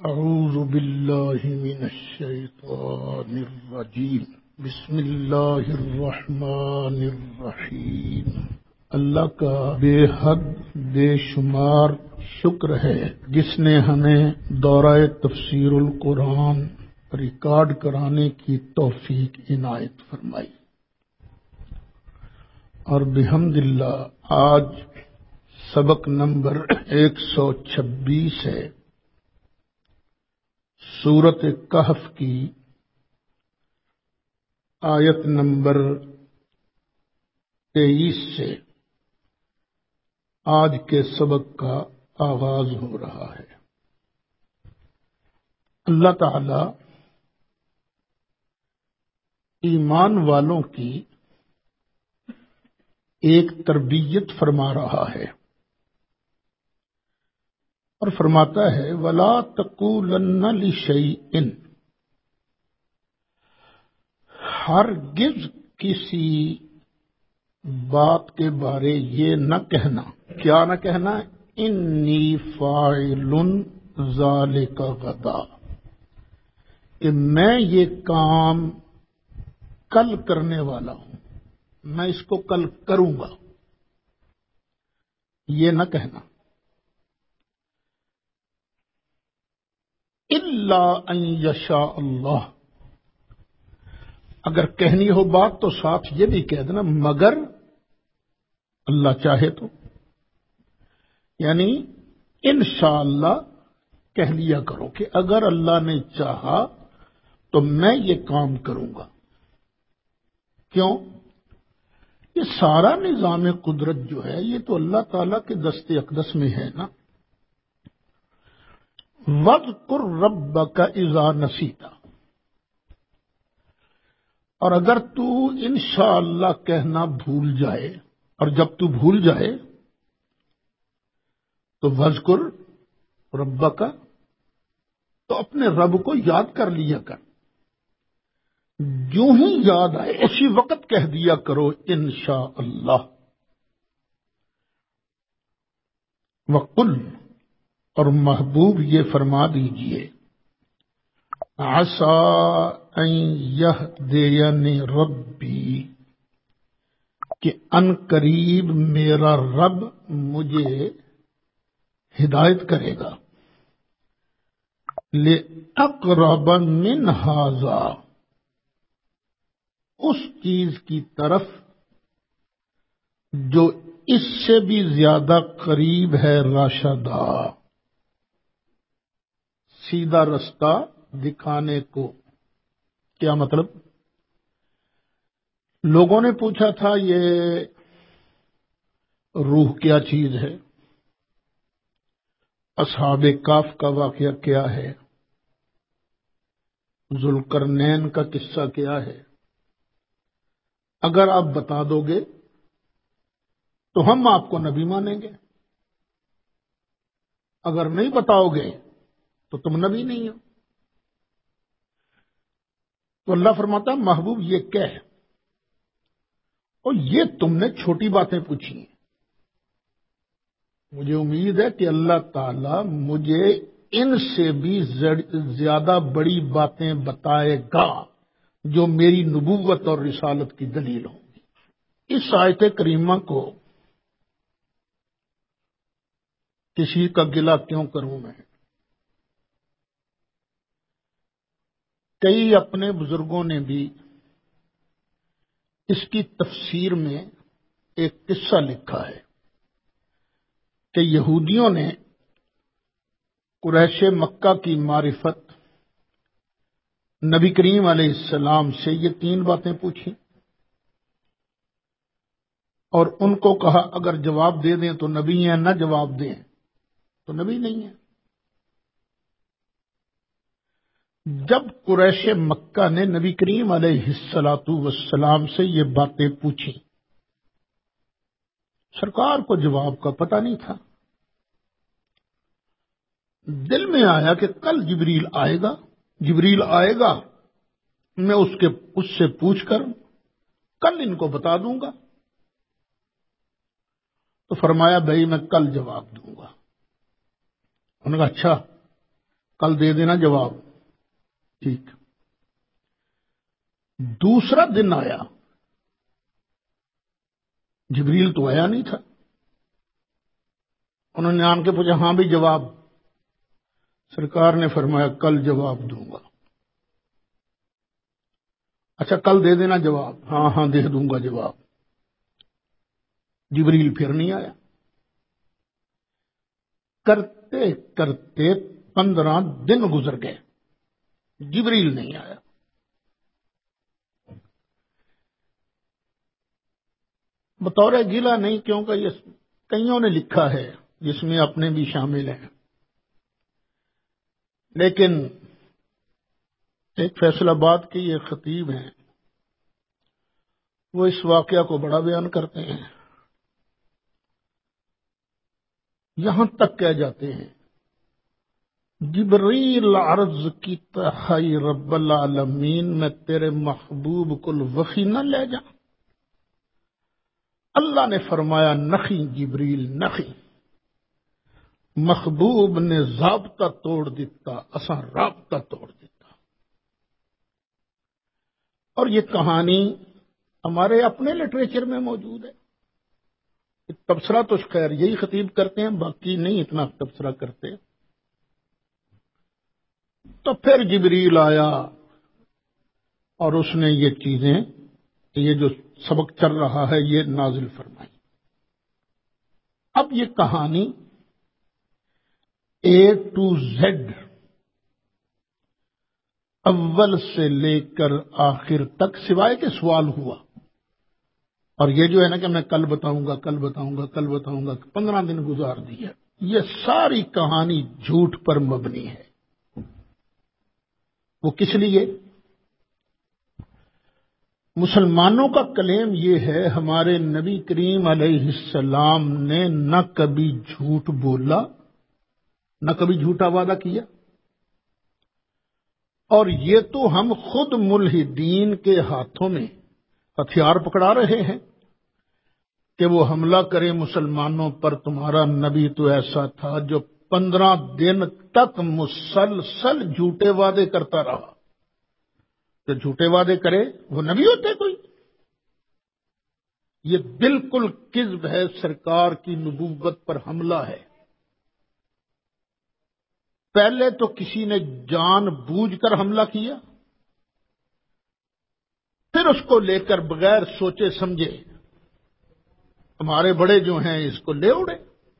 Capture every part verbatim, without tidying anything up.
اعوذ باللہ من الشیطان الرجیم بسم اللہ الرحمن الرحیم۔ اللہ کا بے حد بے شمار شکر ہے جس نے ہمیں دورہ تفسیر القرآن ریکارڈ کرانے کی توفیق عنایت فرمائی، اور بحمد اللہ آج سبق نمبر ایک سو چھبیس ہے سورۃ کہف کی آیت نمبر تیئیس سے آج کے سبق کا آغاز ہو رہا ہے۔ اللہ تعالی ایمان والوں کی ایک تربیت فرما رہا ہے اور فرماتا ہے وَلَا تَقُولَنَّ لِشَيْءٍ، ہرگز کسی بات کے بارے یہ نہ کہنا، کیا نہ کہنا، انی فاعل ذالک غدا، کہ میں یہ کام کل کرنے والا ہوں، میں اس کو کل کروں گا، یہ نہ کہنا۔ الا ان یشاء اللہ، اگر کہنی ہو بات تو ساتھ یہ بھی کہہ دینا مگر اللہ چاہے تو، یعنی انشاءاللہ کہہ لیا کرو کہ اگر اللہ نے چاہا تو میں یہ کام کروں گا۔ کیوں؟ یہ سارا نظام قدرت جو ہے یہ تو اللہ تعالی کے دست اقدس میں ہے نا۔ وَاذْكُرْ رَبَّكَ إِذَا نَسِيتَ، اور اگر تو انشاءاللہ کہنا بھول جائے، اور جب تو بھول جائے تو وَاذْكُرْ رَبَّكَ، تو اپنے رب کو یاد کر لیا کر، جو ہی یاد آئے اسی وقت کہہ دیا کرو انشاءاللہ۔ وَقُلْ، اور محبوب یہ فرما دیجئے عَسَىٰ أَن يَهْدِيَنِ رَبِّي، کہ ان قریب میرا رب مجھے ہدایت کرے گا، لِأَقْرَبَ مِنْ هَٰذَا، اس چیز کی طرف جو اس سے بھی زیادہ قریب ہے، راشدہ، سیدھا رستہ دکھانے کو۔ کیا مطلب؟ لوگوں نے پوچھا تھا یہ روح کیا چیز ہے، اصحاب کہف کا واقعہ کیا ہے، ذوالقرنین کا قصہ کیا ہے، اگر آپ بتا دو گے تو ہم آپ کو نبی مانیں گے، اگر نہیں بتاؤ گے تو تم نبی نہیں ہو۔ تو اللہ فرماتا ہے محبوب یہ کہہ، اور یہ تم نے چھوٹی باتیں پوچھی ہیں، مجھے امید ہے کہ اللہ تعالی مجھے ان سے بھی زیادہ بڑی باتیں بتائے گا جو میری نبوت اور رسالت کی دلیل ہوں گی۔ اس آیت کریمہ کو کسی کا گلہ کیوں کروں میں؟ کئی اپنے بزرگوں نے بھی اس کی تفسیر میں ایک قصہ لکھا ہے کہ یہودیوں نے قریش مکہ کی معرفت نبی کریم علیہ السلام سے یہ تین باتیں پوچھی، اور ان کو کہا اگر جواب دے دیں تو نبی ہیں، نہ جواب دیں تو نبی نہیں ہیں۔ جب قریش مکہ نے نبی کریم علیہ الصلاۃ والسلام سے یہ باتیں پوچھی، سرکار کو جواب کا پتہ نہیں تھا، دل میں آیا کہ کل جبریل آئے گا، جبریل آئے گا، میں اس کے اس سے پوچھ کر کل ان کو بتا دوں گا۔ تو فرمایا بھائی میں کل جواب دوں گا۔ انہوں نے کہا اچھا، کل دے دینا جواب. ٹھیک. دوسرا دن آیا، جبریل تو آیا نہیں تھا. انہوں نے آن کے پوچھا ہاں بھی جواب. سرکار نے فرمایا کل جواب دوں گا. اچھا کل دے دینا جواب. ہاں ہاں دے دوں گا جواب. جبریل پھر نہیں آیا. کرتے کرتے پندرہ دن گزر گئے، جبریل نہیں آیا. بطور گیلا نہیں، کیونکہ یہ کئیوں نے لکھا ہے جس میں اپنے بھی شامل ہیں، لیکن ایک فیصل آباد کے یہ خطیب ہیں، وہ اس واقعہ کو بڑا بیان کرتے ہیں. یہاں تک کہہ جاتے ہیں جبریل عرض کی تہائی رب العالمین میں تیرے محبوب کو وفی نہ لے جا. اللہ نے فرمایا نخی جبریل نخی، محبوب نے ضابطہ توڑ دیتا، اساں رابطہ توڑ دیتا. اور یہ کہانی ہمارے اپنے لٹریچر میں موجود ہے. تبصرہ تو خیر یہی خطیب کرتے ہیں، باقی نہیں اتنا تبصرہ کرتے. تو پھر جبریل آیا اور اس نے یہ چیزیں، یہ جو سبق چل رہا ہے یہ نازل فرمائی. اب یہ کہانی اے ٹو زیڈ اول سے لے کر آخر تک، سوائے کہ سوال ہوا. اور یہ جو ہے نا کہ میں کل بتاؤں گا کل بتاؤں گا کل بتاؤں گا، پندرہ دن گزار دیا. یہ ساری کہانی جھوٹ پر مبنی ہے. وہ کس لیے؟ مسلمانوں کا کلیم یہ ہے ہمارے نبی کریم علیہ السلام نے نہ کبھی جھوٹ بولا، نہ کبھی جھوٹا وعدہ کیا. اور یہ تو ہم خود ملحدین کے ہاتھوں میں ہتھیار پکڑا رہے ہیں کہ وہ حملہ کرے مسلمانوں پر. تمہارا نبی تو ایسا تھا جو پندرہ دن تک مسلسل جھوٹے وعدے کرتا رہا. جو جھوٹے وعدے کرے وہ نبی ہوتے کوئی؟ یہ بالکل کذب ہے، سرکار کی نبوت پر حملہ ہے. پہلے تو کسی نے جان بوجھ کر حملہ کیا، پھر اس کو لے کر بغیر سوچے سمجھے ہمارے بڑے جو ہیں اس کو لے اڑے.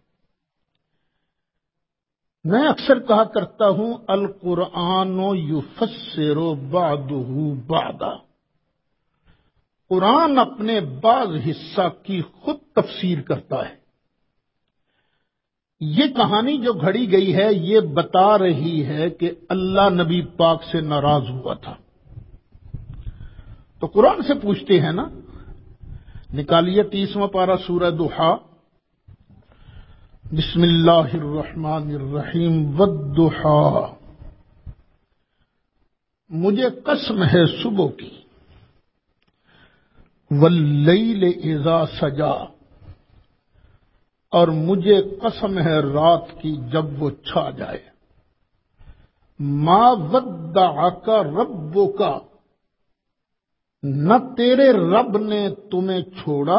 میں اکثر کہا کرتا ہوں القرآن یفسر بعضہ بعضا، قرآن اپنے بعض حصہ کی خود تفسیر کرتا ہے. یہ کہانی جو گھڑی گئی ہے یہ بتا رہی ہے کہ اللہ نبی پاک سے ناراض ہوا تھا. تو قرآن سے پوچھتے ہیں نا، نکالیے تیسواں پارہ سورہ ضحیٰ، بسم اللہ الرحمن الرحیم. والضحیٰ، مجھے قسم ہے صبح کی. واللیل اذا سجا، اور مجھے قسم ہے رات کی جب وہ چھا جائے. ما ودعک ربک، نہ تیرے رب نے تمہیں چھوڑا.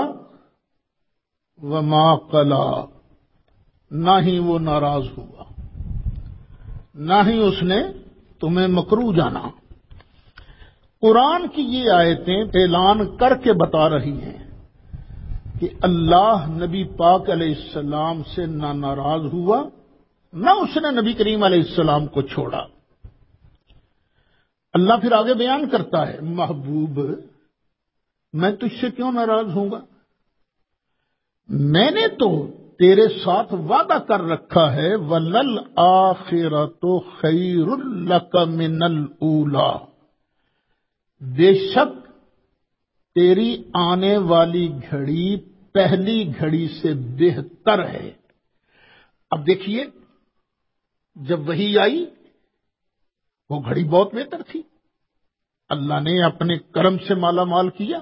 وما قلا، نہ ہی وہ ناراض ہوا، نہ ہی اس نے تمہیں مکروہ جانا. قرآن کی یہ آیتیں اعلان کر کے بتا رہی ہیں کہ اللہ نبی پاک علیہ السلام سے نہ ناراض ہوا، نہ اس نے نبی کریم علیہ السلام کو چھوڑا. اللہ پھر آگے بیان کرتا ہے محبوب میں تجھ سے کیوں ناراض ہوں گا؟ میں نے تو تیرے ساتھ وعدہ کر رکھا ہے وَلَلْآخِرَةُ خَيْرٌ لَكَ مِنَ الْأُولَىٰ، بے شک تیری آنے والی گھڑی پہلی گھڑی سے بہتر ہے. اب دیکھیے جب وحی آئی وہ گھڑی بہت بہتر تھی، اللہ نے اپنے کرم سے مالا مال کیا.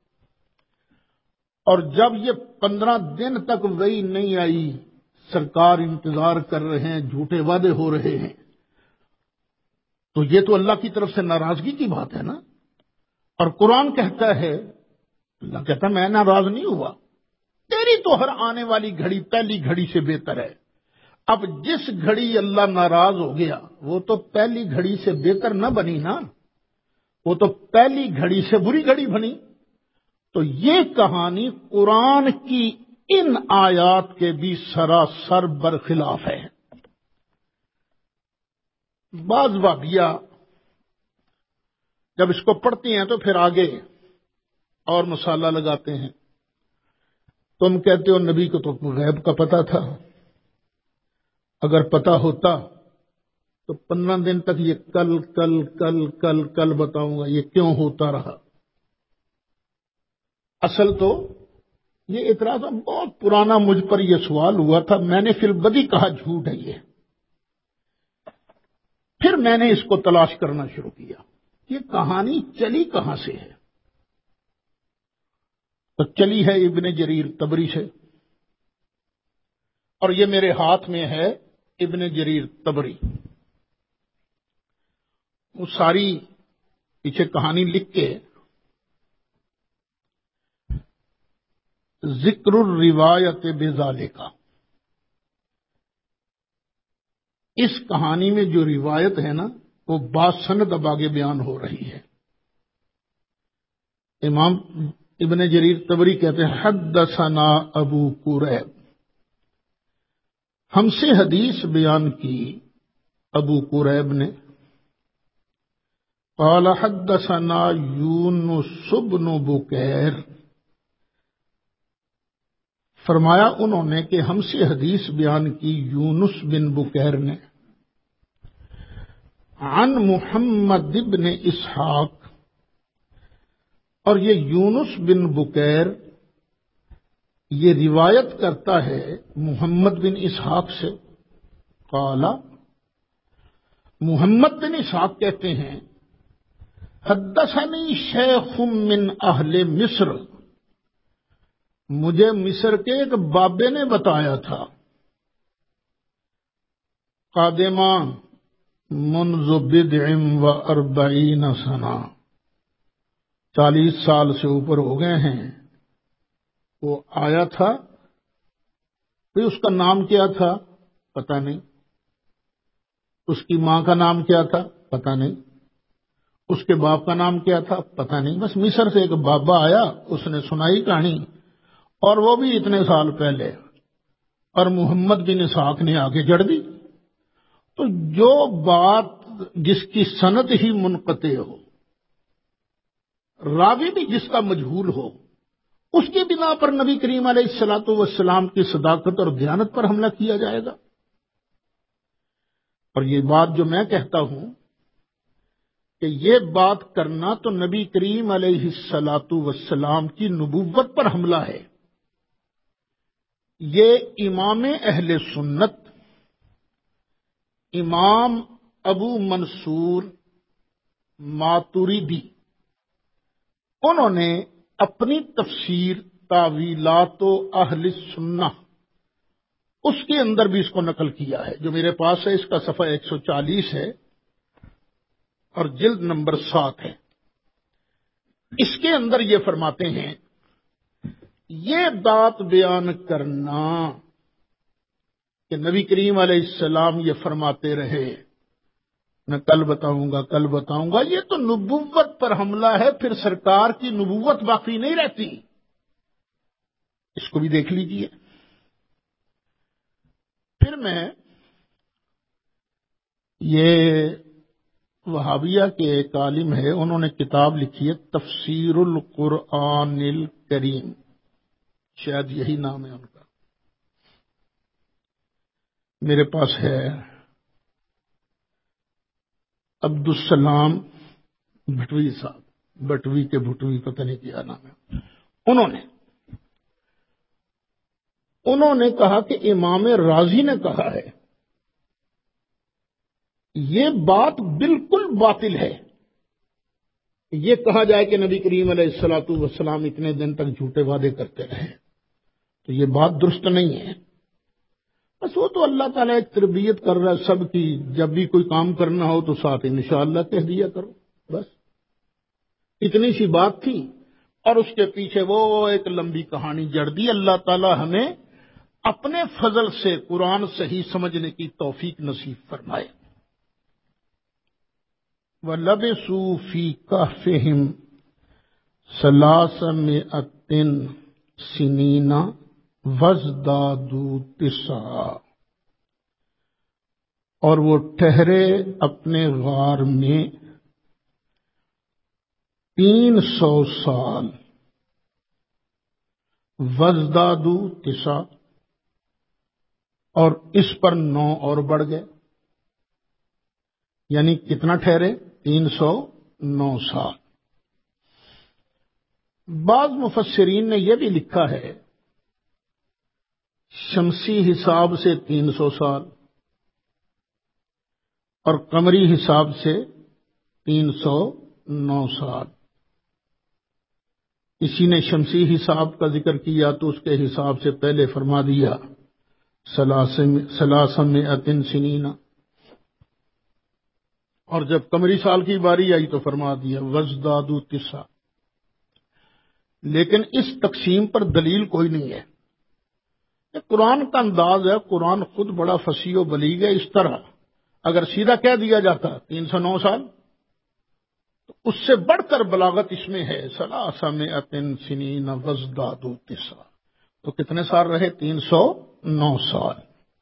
اور جب یہ پندرہ دن تک وحی نہیں آئی، سرکار انتظار کر رہے ہیں، جھوٹے وعدے ہو رہے ہیں، تو یہ تو اللہ کی طرف سے ناراضگی کی بات ہے نا. اور قرآن کہتا ہے، اللہ کہتا ہے میں ناراض نہیں ہوا، تیری تو ہر آنے والی گھڑی پہلی گھڑی سے بہتر ہے. اب جس گھڑی اللہ ناراض ہو گیا وہ تو پہلی گھڑی سے بہتر نہ بنی نا، وہ تو پہلی گھڑی سے بری گھڑی بنی. تو یہ کہانی قرآن کی ان آیات کے بھی سراسر برخلاف ہے. بعض وہابیہ جب اس کو پڑھتی ہیں تو پھر آگے اور مسالہ لگاتے ہیں. تم کہتے ہو نبی کو تو غیب کا پتہ تھا، اگر پتہ ہوتا تو پندرہ دن تک یہ کل کل کل کل کل بتاؤں گا یہ کیوں ہوتا رہا. اصل تو یہ اعتراض بہت پرانا مجھ پر یہ سوال ہوا تھا، میں نے فی البدی کہا جھوٹ ہے یہ. پھر میں نے اس کو تلاش کرنا شروع کیا، یہ کہانی چلی کہاں سے ہے. تو چلی ہے ابن جریر طبری سے، اور یہ میرے ہاتھ میں ہے ابن جریر طبری. وہ ساری پیچھے کہانی لکھ کے ذکر الروایت بذالک، اس کہانی میں جو روایت ہے نا وہ باسند اب آگے بیان ہو رہی ہے. امام ابن جریر طبری کہتے ہیں حدثنا ابو قریب، ہم سے حدیث بیان کی ابو قریب نے. قال حدثنا یونس بن بکیر، فرمایا انہوں نے کہ ہم سے حدیث بیان کی یونس بن بکیر نے. عن محمد بن اسحاق، اور یہ یونس بن بکیر یہ روایت کرتا ہے محمد بن اسحاق سے. قال، محمد بن اسحاق کہتے ہیں حدثنی شیخ من اہل مصر، مجھے مصر کے ایک بابے نے بتایا تھا. قادمان منذ بدع و اربعین سنہ، چالیس سال سے اوپر ہو گئے ہیں. وہ آیا تھا، پھر اس کا نام کیا تھا پتہ نہیں، اس کی ماں کا نام کیا تھا پتہ نہیں، اس کے باپ کا نام کیا تھا پتہ نہیں. بس مصر سے ایک بابا آیا، اس نے سنائی کہانی، اور وہ بھی اتنے سال پہلے، اور محمد بن اسحاق نے آگے جڑ دی. تو جو بات جس کی سند ہی منقطع ہو، راوی بھی جس کا مجہول ہو، اس کی بنا پر نبی کریم علیہ الصلوۃ والسلام کی صداقت اور دیانت پر حملہ کیا جائے گا. اور یہ بات جو میں کہتا ہوں کہ یہ بات کرنا تو نبی کریم علیہ الصلوۃ والسلام کی نبوت پر حملہ ہے. یہ امام اہل سنت امام ابو منصور ماتریدی، انہوں نے اپنی تفسیر تاویلات و اہل سنہ اس کے اندر بھی اس کو نقل کیا ہے، جو میرے پاس ہے. اس کا صفحہ ایک سو چالیس ہے اور جلد نمبر سات ہے. اس کے اندر یہ فرماتے ہیں یہ بات بیان کرنا کہ نبی کریم علیہ السلام یہ فرماتے رہے میں کل بتاؤں گا کل بتاؤں گا، یہ تو نبوت پر حملہ ہے. پھر سرکار کی نبوت باقی نہیں رہتی. اس کو بھی دیکھ لیجئے. پھر میں یہ وہابیہ کے ایک عالم ہے، انہوں نے کتاب لکھی ہے تفسیر القرآن الکریم، شاید یہی نام ہے ان کا، میرے پاس ہے عبد السلام بھٹوی صاحب، بٹوی کے بھٹوی پتہ نہیں کیا نام ہے. انہوں نے انہوں نے کہا کہ امام رازی نے کہا ہے یہ بات بالکل باطل ہے. یہ کہا جائے کہ نبی کریم علیہ الصلوۃ والسلام اتنے دن تک جھوٹے وعدے کرتے رہے، تو یہ بات درست نہیں ہے. بس وہ تو اللہ تعالیٰ ایک تربیت کر رہا ہے سب کی، جب بھی کوئی کام کرنا ہو تو ساتھ انشاءاللہ کہہ دیا کرو، بس اتنی سی بات تھی، اور اس کے پیچھے وہ ایک لمبی کہانی جڑ دی۔ اللہ تعالیٰ ہمیں اپنے فضل سے قرآن صحیح سمجھنے کی توفیق نصیب فرمائے۔ وَلَبِثُوا فِي كَهْفِهِمْ ثَلَاثَمِائَةٍ سِنِينَ وَازْدَادُوا تِسْعًا، اور وہ ٹھہرے اپنے غار میں تین سو سال، وَازْدَادُوا تِسْعًا، اور اس پر نو اور بڑھ گئے، یعنی کتنا ٹھہرے؟ تین سو نو سال۔ بعض مفسرین نے یہ بھی لکھا ہے شمسی حساب سے تین سو سال اور قمری حساب سے تین سو نو سال۔ کسی نے شمسی حساب کا ذکر کیا تو اس کے حساب سے پہلے فرما دیا ثلاثمائۃ سنین، اور جب قمری سال کی باری آئی تو فرما دیا وازدادوا تسعا۔ لیکن اس تقسیم پر دلیل کوئی نہیں ہے، یہ قرآن کا انداز ہے، قرآن خود بڑا فصیح و بلیغ ہے۔ اس طرح اگر سیدھا کہہ دیا جاتا تین سو نو سال تو اس سے بڑھ کر بلاغت اس میں ہے ثلاثمائۃ سنین وازدادوا تسعا، تو کتنے سال رہے؟ تین سو نو سال۔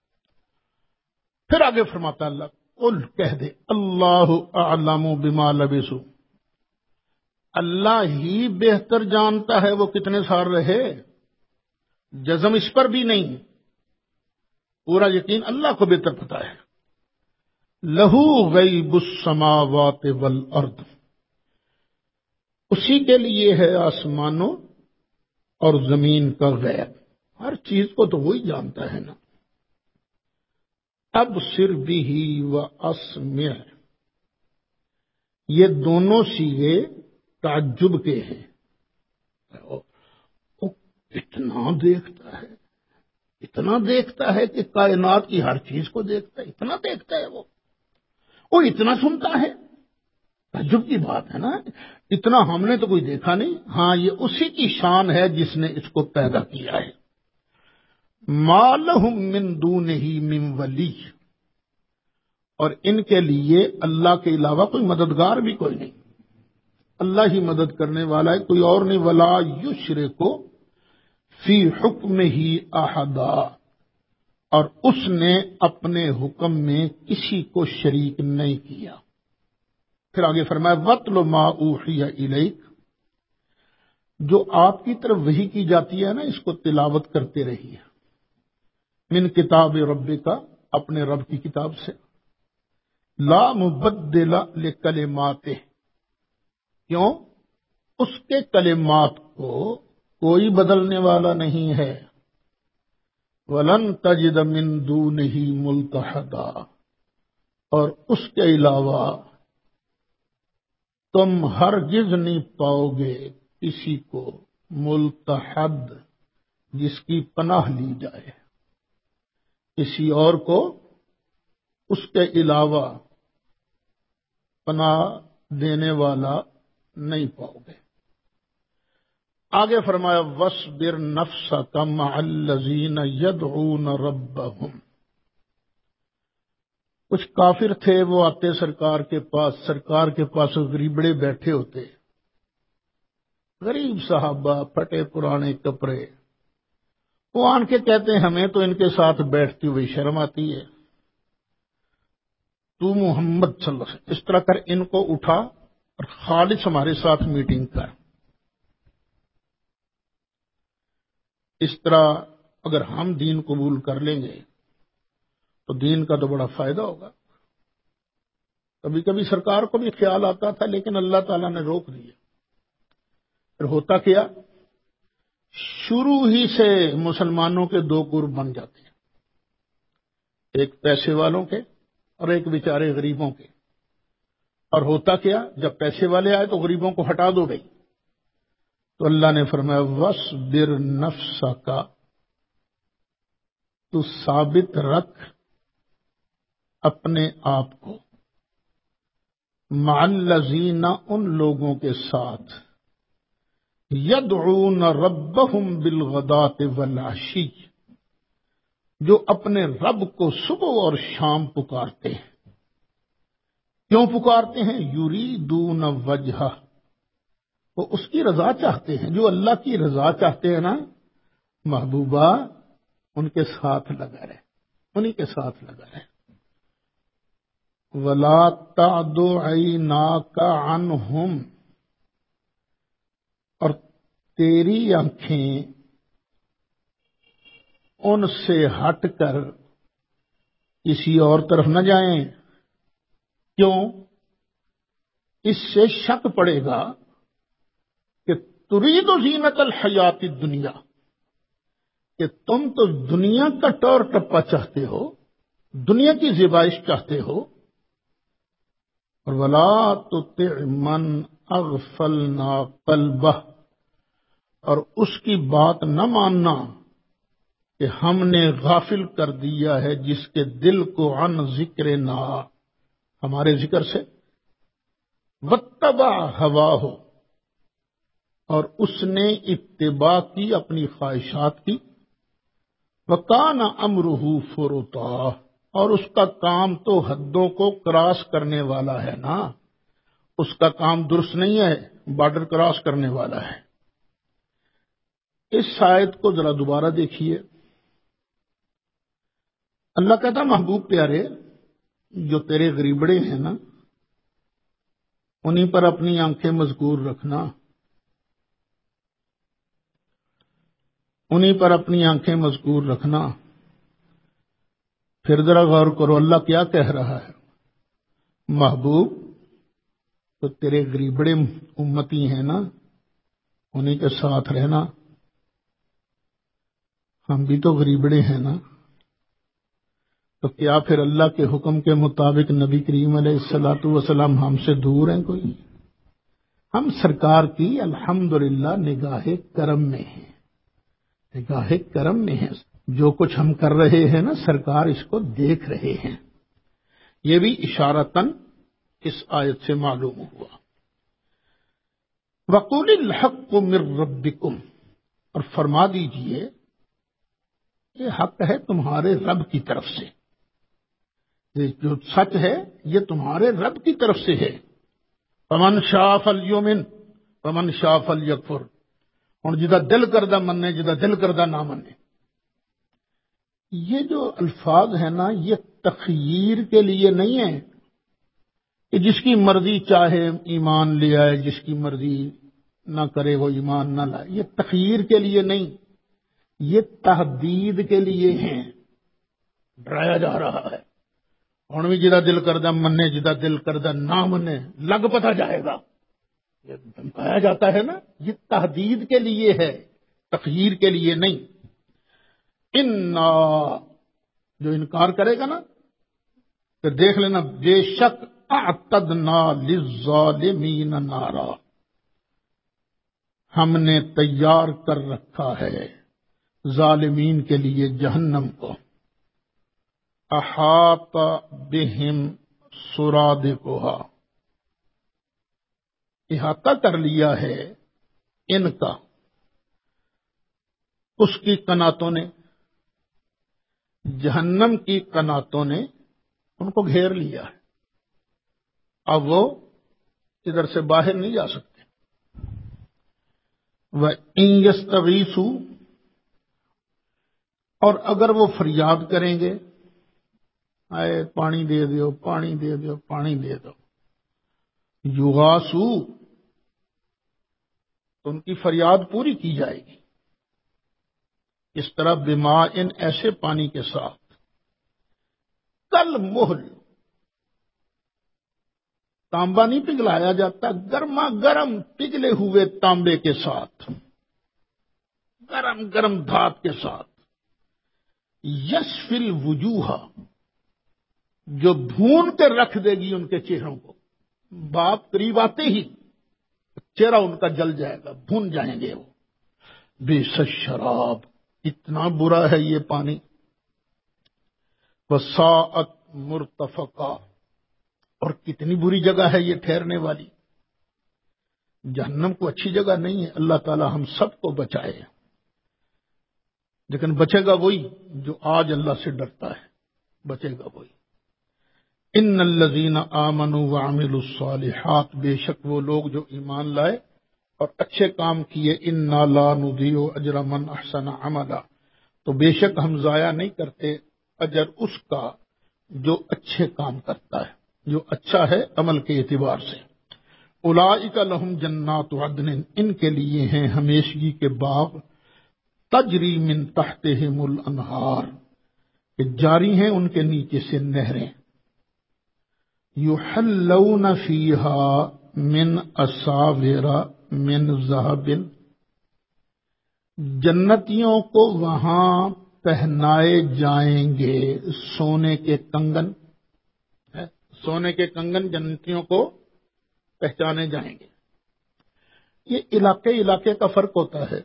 پھر آگے فرماتا اللہ قل کہہ دے اللہ اعلم بما لبثوا، اللہ ہی بہتر جانتا ہے وہ کتنے سال رہے، جزم اس پر بھی نہیں، پورا یقین اللہ کو بہتر پتا ہے۔ لہو غیب السماوات والارض، اسی کے لیے ہے آسمانوں اور زمین کا غیب، ہر چیز کو تو وہی جانتا ہے نا۔ ابصر بہ واسمع، یہ دونوں صیغے تعجب کے ہیں، وہ اتنا دیکھتا ہے، اتنا دیکھتا ہے کہ کائنات کی ہر چیز کو دیکھتا ہے، اتنا دیکھتا ہے، وہ وہ اتنا سنتا ہے، تعجب کی بات ہے نا، اتنا ہم نے تو کوئی دیکھا نہیں۔ ہاں یہ اسی کی شان ہے جس نے اس کو پیدا کیا ہے۔ ما لہم من دونہ من ولی، اور ان کے لیے اللہ کے علاوہ کوئی مددگار بھی کوئی نہیں، اللہ ہی مدد کرنے والا ہے، کوئی اور نہیں۔ ولا یشرک فی حکمہ احدا، اور اس نے اپنے حکم میں کسی کو شریک نہیں کیا۔ پھر آگے فرمایا وَاتْلُ مَا أُوحِیَ إِلَيْكَ، جو آپ کی طرف وحی کی جاتی ہے نا اس کو تلاوت کرتے رہیے، من کتاب ربک، اپنے رب کی کتاب سے، لا مبدل لکلماتہ، کیوں؟ اس کے کلمات کو کوئی بدلنے والا نہیں ہے۔ وَلَن تَجِدَ مِن دُونِهِ مُلْتَحَدًا، اور اس کے علاوہ تم ہرگز نہیں پاؤ گے کسی کو ملتحد جس کی پناہ لی جائے، کسی اور کو اس کے علاوہ پناہ دینے والا نہیں پاؤ گے۔ آگے فرمایا وَاصْبِرْ نَفْسَكَ مَعَ الَّذِينَ يَدْعُونَ رَبَّهُمْ، کچھ کافر تھے وہ آتے سرکار کے پاس، سرکار کے پاس غریبڑے بیٹھے ہوتے، غریب صحابہ، پھٹے پرانے کپڑے، وہ آن کے کہتے ہیں ہمیں تو ان کے ساتھ بیٹھتی ہوئی شرم آتی ہے، تو محمد صلی اللہ علیہ وسلم اس طرح کر ان کو اٹھا اور خالص ہمارے ساتھ میٹنگ کر۔ اس طرح اگر ہم دین قبول کر لیں گے تو دین کا تو بڑا فائدہ ہوگا۔ کبھی کبھی سرکار کو بھی خیال آتا تھا لیکن اللہ تعالیٰ نے روک دیا۔ پھر ہوتا کیا؟ شروع ہی سے مسلمانوں کے دو گروپ بن جاتے ہیں، ایک پیسے والوں کے اور ایک بیچارے غریبوں کے۔ اور ہوتا کیا؟ جب پیسے والے آئے تو غریبوں کو ہٹا دو گئی، تو اللہ نے فرمایا وَاصْبِرْ نَفْسَكَ تو ثابت رکھ اپنے آپ کو مع الذین، ان لوگوں کے ساتھ یدعون ربهم بالغداۃ والعشی، جو اپنے رب کو صبح اور شام پکارتے ہیں۔ کیوں پکارتے ہیں؟ یریدون وجہہ، وہ اس کی رضا چاہتے ہیں۔ جو اللہ کی رضا چاہتے ہیں نا محبوبہ، ان کے ساتھ لگا رہے، انہی کے ساتھ لگا رہے۔ وَلَا تَعْدُ عَيْنَاكَ عَنْهُمْ، اور تیری آنکھیں ان سے ہٹ کر کسی اور طرف نہ جائیں۔ کیوں؟ اس سے شک پڑے گا کہ ترید زینت الحیات الدنیا، کہ تم تو دنیا کا ٹور ٹپا چاہتے ہو، دنیا کی زیبائش چاہتے ہو۔ اور ولا تطع من اغفلنا قلبہ، اور اس کی بات نہ ماننا کہ ہم نے غافل کر دیا ہے جس کے دل کو عن ذکرنا، ہمارے ذکر سے، واتبع ہواہ، اور اس نے اتباع کی اپنی خواہشات کی، وکان امرہ فرطا، اور اس کا کام تو حدوں کو کراس کرنے والا ہے نا، اس کا کام درست نہیں ہے، بارڈر کراس کرنے والا ہے۔ اس آیت کو ذرا دوبارہ دیکھیے۔ اللہ کہتا محبوب پیارے، جو تیرے غریبڑے ہیں نا، انہی پر اپنی آنکھیں مذکور رکھنا، انہی پر اپنی آنکھیں مذکور رکھنا۔ پھر ذرا غور کرو اللہ کیا کہہ رہا ہے۔ محبوب، تو تیرے غریبڑے امتی ہیں نا، انہی کے ساتھ رہنا۔ ہم بھی تو غریبڑے ہیں نا، تو کیا پھر اللہ کے حکم کے مطابق نبی کریم علیہ الصلوۃ والسلام ہم سے دور ہیں کوئی؟ ہم سرکار کی الحمدللہ نگاہ کرم میں ہیں، نگاہ کرم میں ہیں۔ جو کچھ ہم کر رہے ہیں نا، سرکار اس کو دیکھ رہے ہیں۔ یہ بھی اشارتاً اس آیت سے معلوم ہوا۔ وَقُلِ الْحَقُّ مِن رَبِّكُمْ، اور فرما دیجئے یہ حق ہے تمہارے رب کی طرف سے، یہ جو سچ ہے یہ تمہارے رب کی طرف سے ہے۔ فَمَن شَاءَ فَلْيُؤْمِنْ وَمَن شَاءَ فَلْيَكْفُرْ، اور جدا دل کردہ مننے، جدا دل کردہ نہ مننے۔ یہ جو الفاظ ہیں نا، یہ تخییر کے لیے نہیں ہے کہ جس کی مرضی چاہے ایمان لے آئے، جس کی مرضی نہ کرے وہ ایمان نہ لائے۔ یہ تخییر کے لیے نہیں، یہ تحدید کے لیے ہیں، ڈرایا جا رہا ہے۔ ہن بھی جدا دل کردہ مننے، جدا دل کردہ نہ مننے، لگ پتہ جائے گا، یہ دھمکایا جاتا ہے نا، یہ تحدید کے لیے ہے، تخییر کے لیے نہیں۔ انا، جو انکار کرے گا نا، پھر دیکھ لینا، بے شک اعتدنا للظالمین نارا، ہم نے تیار کر رکھا ہے ظالمین کے لیے جہنم کو۔ احاط بہم سرادقها، احاطہ کر لیا ہے ان کا اس کی قناتوں نے، جہنم کی قناتوں نے ان کو گھیر لیا ہے، اب وہ ادھر سے باہر نہیں جا سکتے۔ وَإِن يَسْتَغِيثُوا، اور اگر وہ فریاد کریں گے، آئے پانی دے دیو، پانی دے دیو، پانی دے دو، یغاثوا، تو ان کی فریاد پوری کی جائے گی۔ اس طرح بما، ان ایسے پانی کے ساتھ، کل محل، تانبا نہیں پگھلایا جاتا، گرما گرم پگھلے ہوئے تانبے کے ساتھ، گرم گرم دھات کے ساتھ، یشفی الوجوہ، جو بھون کے رکھ دے گی ان کے چہروں کو۔ باپ قریب آتے ہی چہرہ ان کا جل جائے گا، بھون جائیں گے وہ۔ بئس الشراب، اتنا برا ہے یہ پانی، وساعت مرتفقہ، اور کتنی بری جگہ ہے یہ ٹھہرنے والی۔ جہنم کو اچھی جگہ نہیں ہے، اللہ تعالی ہم سب کو بچائے، لیکن بچے گا وہی جو آج اللہ سے ڈرتا ہے، بچے گا وہی۔ ان الذین آمنوا وعملوا الصالحات، بے شک وہ لوگ جو ایمان لائے اور اچھے کام کیے، انا لا نضیع اجر من احسن عملا، تو بے شک ہم ضائع نہیں کرتے اجر اس کا جو اچھے کام کرتا ہے، جو اچھا ہے عمل کے اعتبار سے۔ اولئک لہم جنات عدن، ان کے لیے ہیں ہمیشگی کے باغ، تجری من تحتہم الانہار، کہ جاری ہیں ان کے نیچے سے نہریں، یحلون فیہا من اساور من ذہب، جنتیوں کو وہاں پہنائے جائیں گے سونے کے کنگن، سونے کے کنگن جنتیوں کو پہچانے جائیں گے۔ یہ علاقے علاقے کا فرق ہوتا ہے،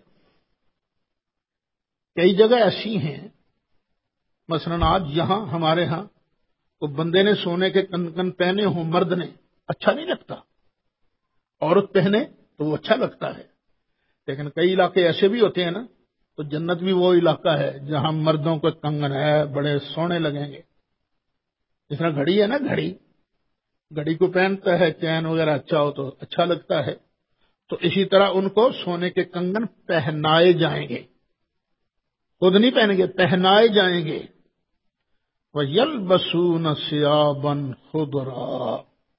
کئی جگہ ایسی ہیں، مثلا آج یہاں ہمارے ہاں تو بندے نے سونے کے کنگن پہنے ہوں، مرد نے، اچھا نہیں لگتا، عورت پہنے تو وہ اچھا لگتا ہے، لیکن کئی علاقے ایسے بھی ہوتے ہیں نا، تو جنت بھی وہ علاقہ ہے جہاں مردوں کو کنگن ہے بڑے سونے لگیں گے، جس طرح گھڑی ہے نا، گھڑی گھڑی کو پہنتا ہے، چین وغیرہ اچھا ہو تو اچھا لگتا ہے، تو اسی طرح ان کو سونے کے کنگن پہنائے جائیں گے، خود نہیں پہنیں گے، پہنائے جائیں گے۔ وَيَلْبَسُونَ ثِيَابًا خُضْرًا،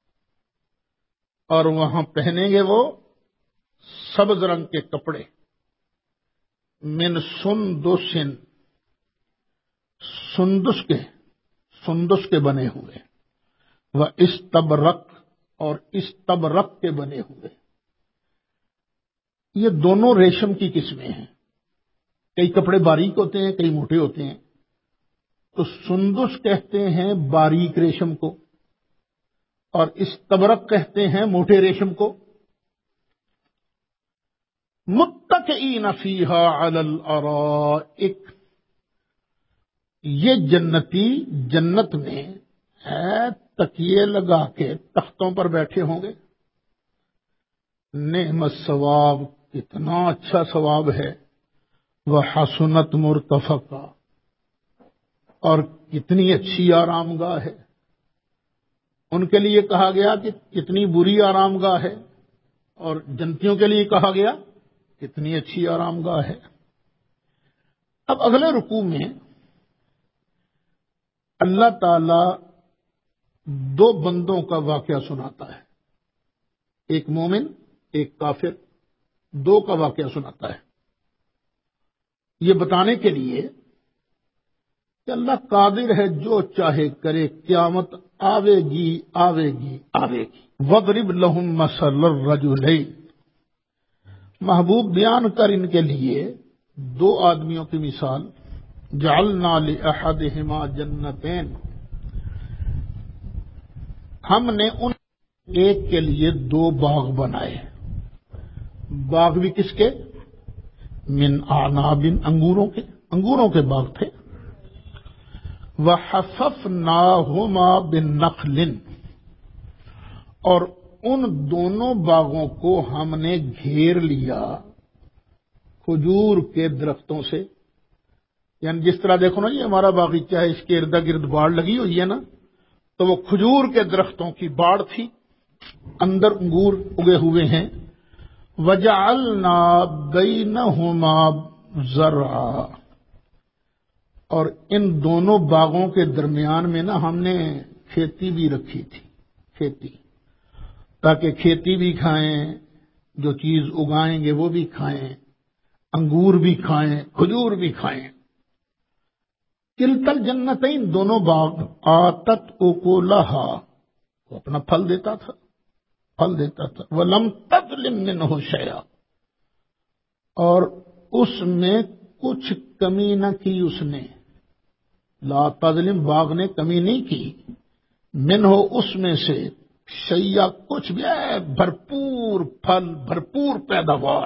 اور وہاں پہنیں گے وہ سبز رنگ کے کپڑے، من سندس، سندس کے سندس کے بنے ہوئے، وہ استبرق، اور استبرق کے بنے ہوئے۔ یہ دونوں ریشم کی قسمیں ہیں، کئی کپڑے باریک ہوتے ہیں، کئی موٹے ہوتے ہیں، تو سندس کہتے ہیں باریک ریشم کو، اور استبرق کہتے ہیں موٹے ریشم کو۔ متکئین فیہا علی الارائک، یہ جنتی جنت میں ہے تکیے لگا کے تختوں پر بیٹھے ہوں گے۔ نعم الثواب، کتنا اچھا ثواب ہے، وحسنت مرتفقہ، اور کتنی اچھی آرام گاہ ہے۔ ان کے لیے کہا گیا کہ کتنی بری آرام گاہ ہے، اور جنتیوں کے لیے کہا گیا کتنی اچھی آرام گاہ ہے۔ اب اگلے رکوع میں اللہ تعالی دو بندوں کا واقعہ سناتا ہے، ایک مومن ایک کافر، دو کا واقعہ سناتا ہے، یہ بتانے کے لیے کہ اللہ قادر ہے جو چاہے کرے، قیامت آوے گی آوے گی آوے گی۔ وَاضْرِبْ لَهُم مَّثَلَ الرَّجُلَيْنِ، محبوب بیان کر ان کے لیے دو آدمیوں کی مثال، جعلنا لأحدہما جنتین، ہم نے ان ایک کے لیے دو باغ بنائے، باغ بھی کس کے؟ من اعناب، انگوروں کے، انگوروں کے باغ تھے۔ وحففناہما بالنخل، اور ان دونوں باغوں کو ہم نے گھیر لیا کھجور کے درختوں سے، یعنی جس طرح دیکھو نا یہ ہمارا باغیچہ ہے، اس کے ارد گرد باڑ لگی ہوئی ہے نا، تو وہ کھجور کے درختوں کی باڑ تھی، اندر انگور اگے ہوئے ہیں۔ وجعلنا بینہما زرعا، اور ان دونوں باغوں کے درمیان میں نا ہم نے کھیتی بھی رکھی تھی، کھیتی، تاکہ کھیتی بھی کھائیں، جو چیز اگائیں گے وہ بھی کھائیں، انگور بھی کھائیں، کھجور بھی کھائیں۔ کلتل جنتین، دونوں باغ، آتت اکلہا، وہ اپنا پھل دیتا تھا، پھل دیتا تھا، وَلَمْ تَظْلِمْ مِنْهُ شَيْئًا، اور اس میں کچھ کمی نہ کی اس نے، لا تظلم، باغ نے کمی نہیں کی، منہ، اس میں سے، شیء، کچھ بھی ہے، بھرپور پھل، بھرپور پیداوار۔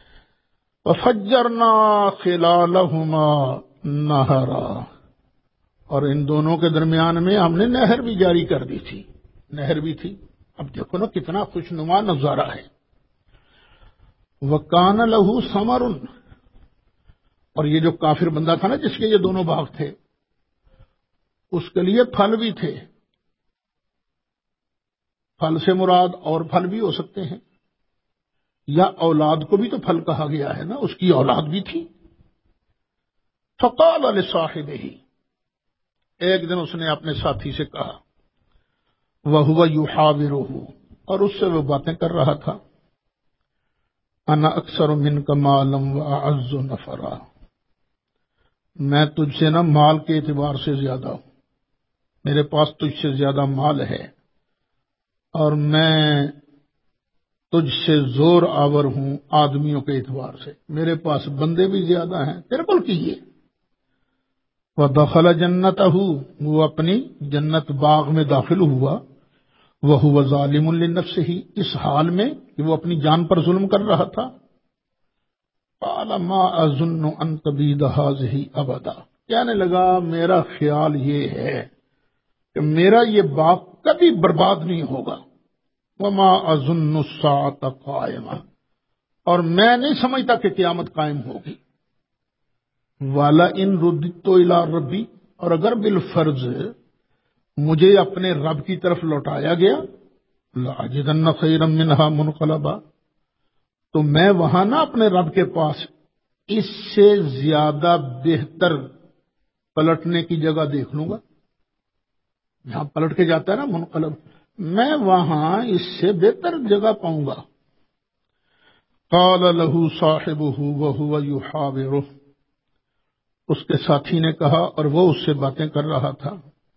وَفَجَّرْنَا خِلَالَهُمَا نَهَرًا، اور ان دونوں کے درمیان میں ہم نے نہر بھی جاری کر دی تھی، نہر بھی تھی۔ اب دیکھو نا کتنا خوشنما نظارہ ہے۔ وَكَانَ لَهُ ثَمَرٌ، اور یہ جو کافر بندہ تھا نا جس کے یہ دونوں باغ تھے، اس کے لیے پھل بھی تھے۔ پھل سے مراد اور پھل بھی ہو سکتے ہیں، یا اولاد کو بھی تو پھل کہا گیا ہے نا، اس کی اولاد بھی تھی۔ فَقَالَ لِصَاحِبِهِ، ایک دن اس نے اپنے ساتھی سے کہا، وَهُوَ يُحَاوِرُهُ، اور اس سے وہ باتیں کر رہا تھا، أَنَا أَكْثَرُ مِنْكَ مَالًا وَأَعَزُّ نَفَرًا، میں تجھ سے نا مال کے اعتبار سے زیادہ ہوں، میرے پاس تجھ سے زیادہ مال ہے، اور میں تجھ سے زور آور ہوں آدمیوں کے اعتبار سے، میرے پاس بندے بھی زیادہ ہیں، تیرے کو کیجیے۔ وَدَخَلَ جَنَّتَهُ، وہ اپنی جنت باغ میں داخل ہوا، وَهُوَ ظَالِمٌ لِنَفْسِهِ، اس حال میں کہ وہ اپنی جان پر ظلم کر رہا تھا۔ قَالَ مَا أَظُنُّ أَن تَبِيدَ هَٰذِهِ أَبَدًا، کہنے لگا میرا خیال یہ ہے کہ میرا یہ باغ کبھی برباد نہیں ہوگا۔ وَمَا أَظُنُّ السَّاعَةَ قَائِمَةً، اور میں نہیں سمجھتا کہ قیامت قائم ہوگی۔ وَلَئِن رُدِدتُّ إِلَىٰ رَبِّي، اور اگر بالفرض مجھے اپنے رب کی طرف لوٹایا گیا، لَأَجِدَنَّ خَيْرًا مِّنْهَا مُنْقَلَبًا، تو میں وہاں نہ اپنے رب کے پاس اس سے زیادہ بہتر پلٹنے کی جگہ دیکھ لوں گا۔ جہاں پلٹ کے جاتا ہے نا منقلب، میں وہاں اس سے بہتر جگہ پاؤں گا۔ قال له صاحبه وهو يحاوره، اس کے ساتھی نے کہا اور وہ اس سے باتیں کر رہا تھا،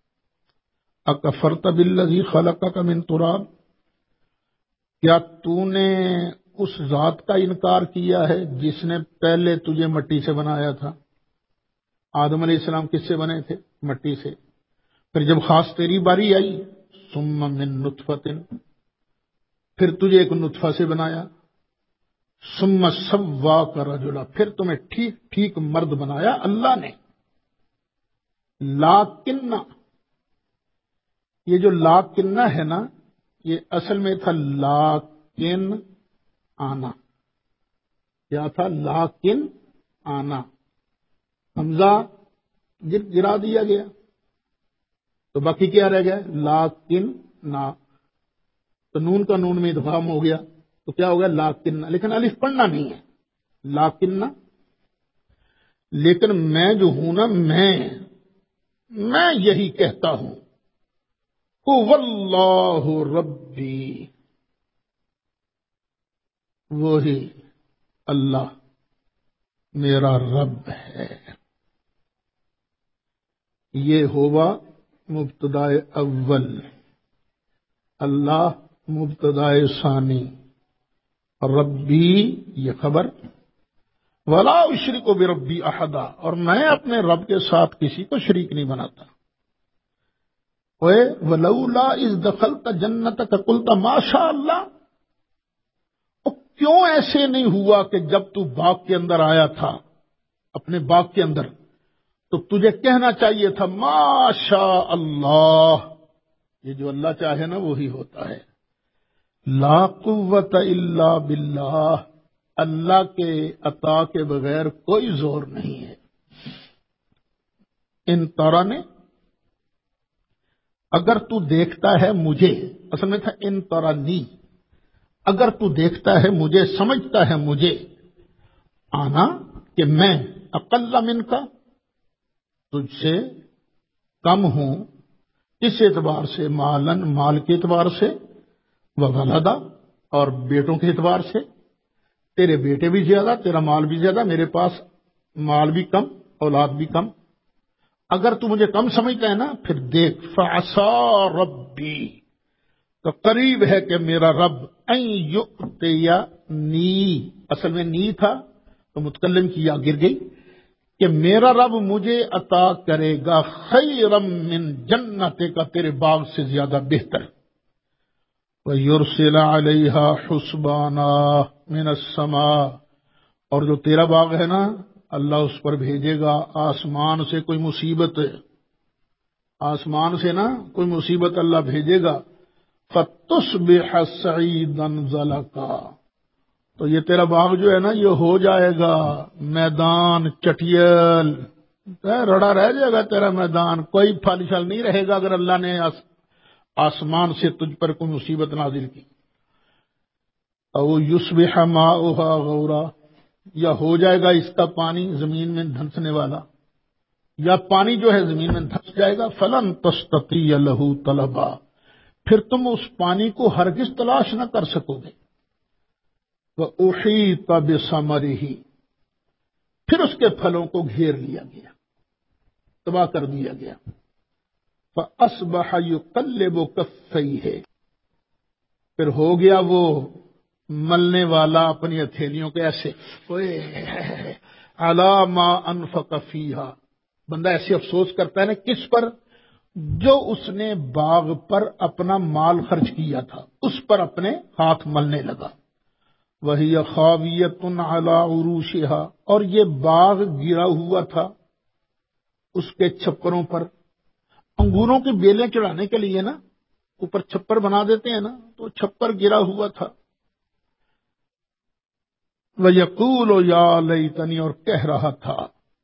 اکفرت بالذی خلقک من تراب، کیا تو نے اس ذات کا انکار کیا ہے جس نے پہلے تجھے مٹی سے بنایا تھا؟ آدم علیہ السلام کس سے بنے تھے؟ مٹی سے۔ پھر جب خاص تیری باری آئی، ثم من نطفۃ، پھر تجھے ایک نطفہ سے بنایا، ثم سواک رجلا، پھر تمہیں ٹھیک ٹھیک مرد بنایا اللہ نے۔ لاکن، یہ جو لاکن ہے نا، یہ اصل میں تھا لاکن آنا، کیا تھا؟ لاکن آنا، حمزہ گرا دیا گیا تو باقی کیا رہ گیا؟ لاکن نا، تو نون کا نون میں ادغام ہو گیا تو کیا ہو گیا؟ لاکن، لیکن الف پڑھنا نہیں ہے، لاکن۔ لیکن میں جو ہوں نا، میں میں یہی کہتا ہوں، واللہ ربی، وہی اللہ میرا رب ہے۔ یہ ہوا مبتدا اول، اللہ مبتدا ثانی، ربی یہ خبر، ولا اشرک بربی احدا، اور میں اپنے رب کے ساتھ کسی کو شریک نہیں بناتا۔ ولولا اذ دخلت جنتک قلت ما شاء اللہ، کیوں ایسے نہیں ہوا کہ جب تو باغ کے اندر آیا تھا، اپنے باغ کے اندر، تو تجھے کہنا چاہیے تھا ما شاء اللہ، یہ جو اللہ چاہے نا وہی ہوتا ہے۔ لا قوت الا باللہ، اللہ کے عطا کے بغیر کوئی زور نہیں ہے۔ ان تارا نے، اگر تو دیکھتا ہے مجھے، اصل میں تھا ان ترانی، اگر تو دیکھتا ہے مجھے، سمجھتا ہے مجھے، آنا کہ میں اقل من کا، تجھ سے کم ہوں، اس اعتبار سے مالن، مال کے اعتبار سے، وولدا، اور بیٹوں کے اعتبار سے، تیرے بیٹے بھی زیادہ، تیرا مال بھی زیادہ، میرے پاس مال بھی کم، اولاد بھی کم۔ اگر تو مجھے کم سمجھتا ہے نا، پھر دیکھ، فعسا ربی، تو قریب ہے کہ میرا رب ان یؤتینی، اصل میں نی تھا تو متکلم کی یا گر گئی، کہ میرا رب مجھے عطا کرے گا خیرم من جنت کا، تیرے باغ سے زیادہ بہتر، وَيُرْسِلَ عَلَيْهَا حُسْبَانًا مِنَ السَّمَاءِ، اور جو تیرا باغ ہے نا، اللہ اس پر بھیجے گا آسمان سے کوئی مصیبت آسمان سے نا کوئی مصیبت اللہ بھیجے گا، فتصبح سعیدا زلقا، تو یہ تیرا باغ جو ہے نا یہ ہو جائے گا میدان چٹیل، رڑا رہ جائے گا تیرا میدان، کوئی پھل شل نہیں رہے گا اگر اللہ نے آسمان سے تجھ پر کوئی مصیبت نازل کی۔ او یصبح ماؤها غورا، یا ہو جائے گا اس کا پانی زمین میں دھنسنے والا، یا پانی جو ہے زمین میں دھنس جائے گا، فلن تستطیع له طلبا، پھر تم اس پانی کو ہرگز تلاش نہ کر سکو گے۔ وَأُحِيطَ بِثَمَرِهِ، پھر اس کے پھلوں کو گھیر لیا گیا، تباہ کر دیا گیا۔ فَأَصْبَحَ يُقَلِّبُ كَفَّيْهِ، پھر ہو گیا وہ ملنے والا اپنی ہتھیلیوں کے ایسے، عَلَى مَا أَنفَقَ فِيهَا، بندہ ایسے افسوس کرتا ہے نا کس پر؟ جو اس نے باغ پر اپنا مال خرچ کیا تھا اس پر اپنے ہاتھ ملنے لگا۔ وَهِيَ خَاوِيَةٌ عَلَى عُرُوشِهَا، اور یہ باغ گرا ہوا تھا اس کے چھپروں پر۔ انگوروں کی بیلیں چڑھانے کے لیے نا اوپر چھپر بنا دیتے ہیں نا، تو چھپر گرا ہوا تھا۔ وَيَقُولُ يَا لَيْتَنِي، اور کہہ رہا تھا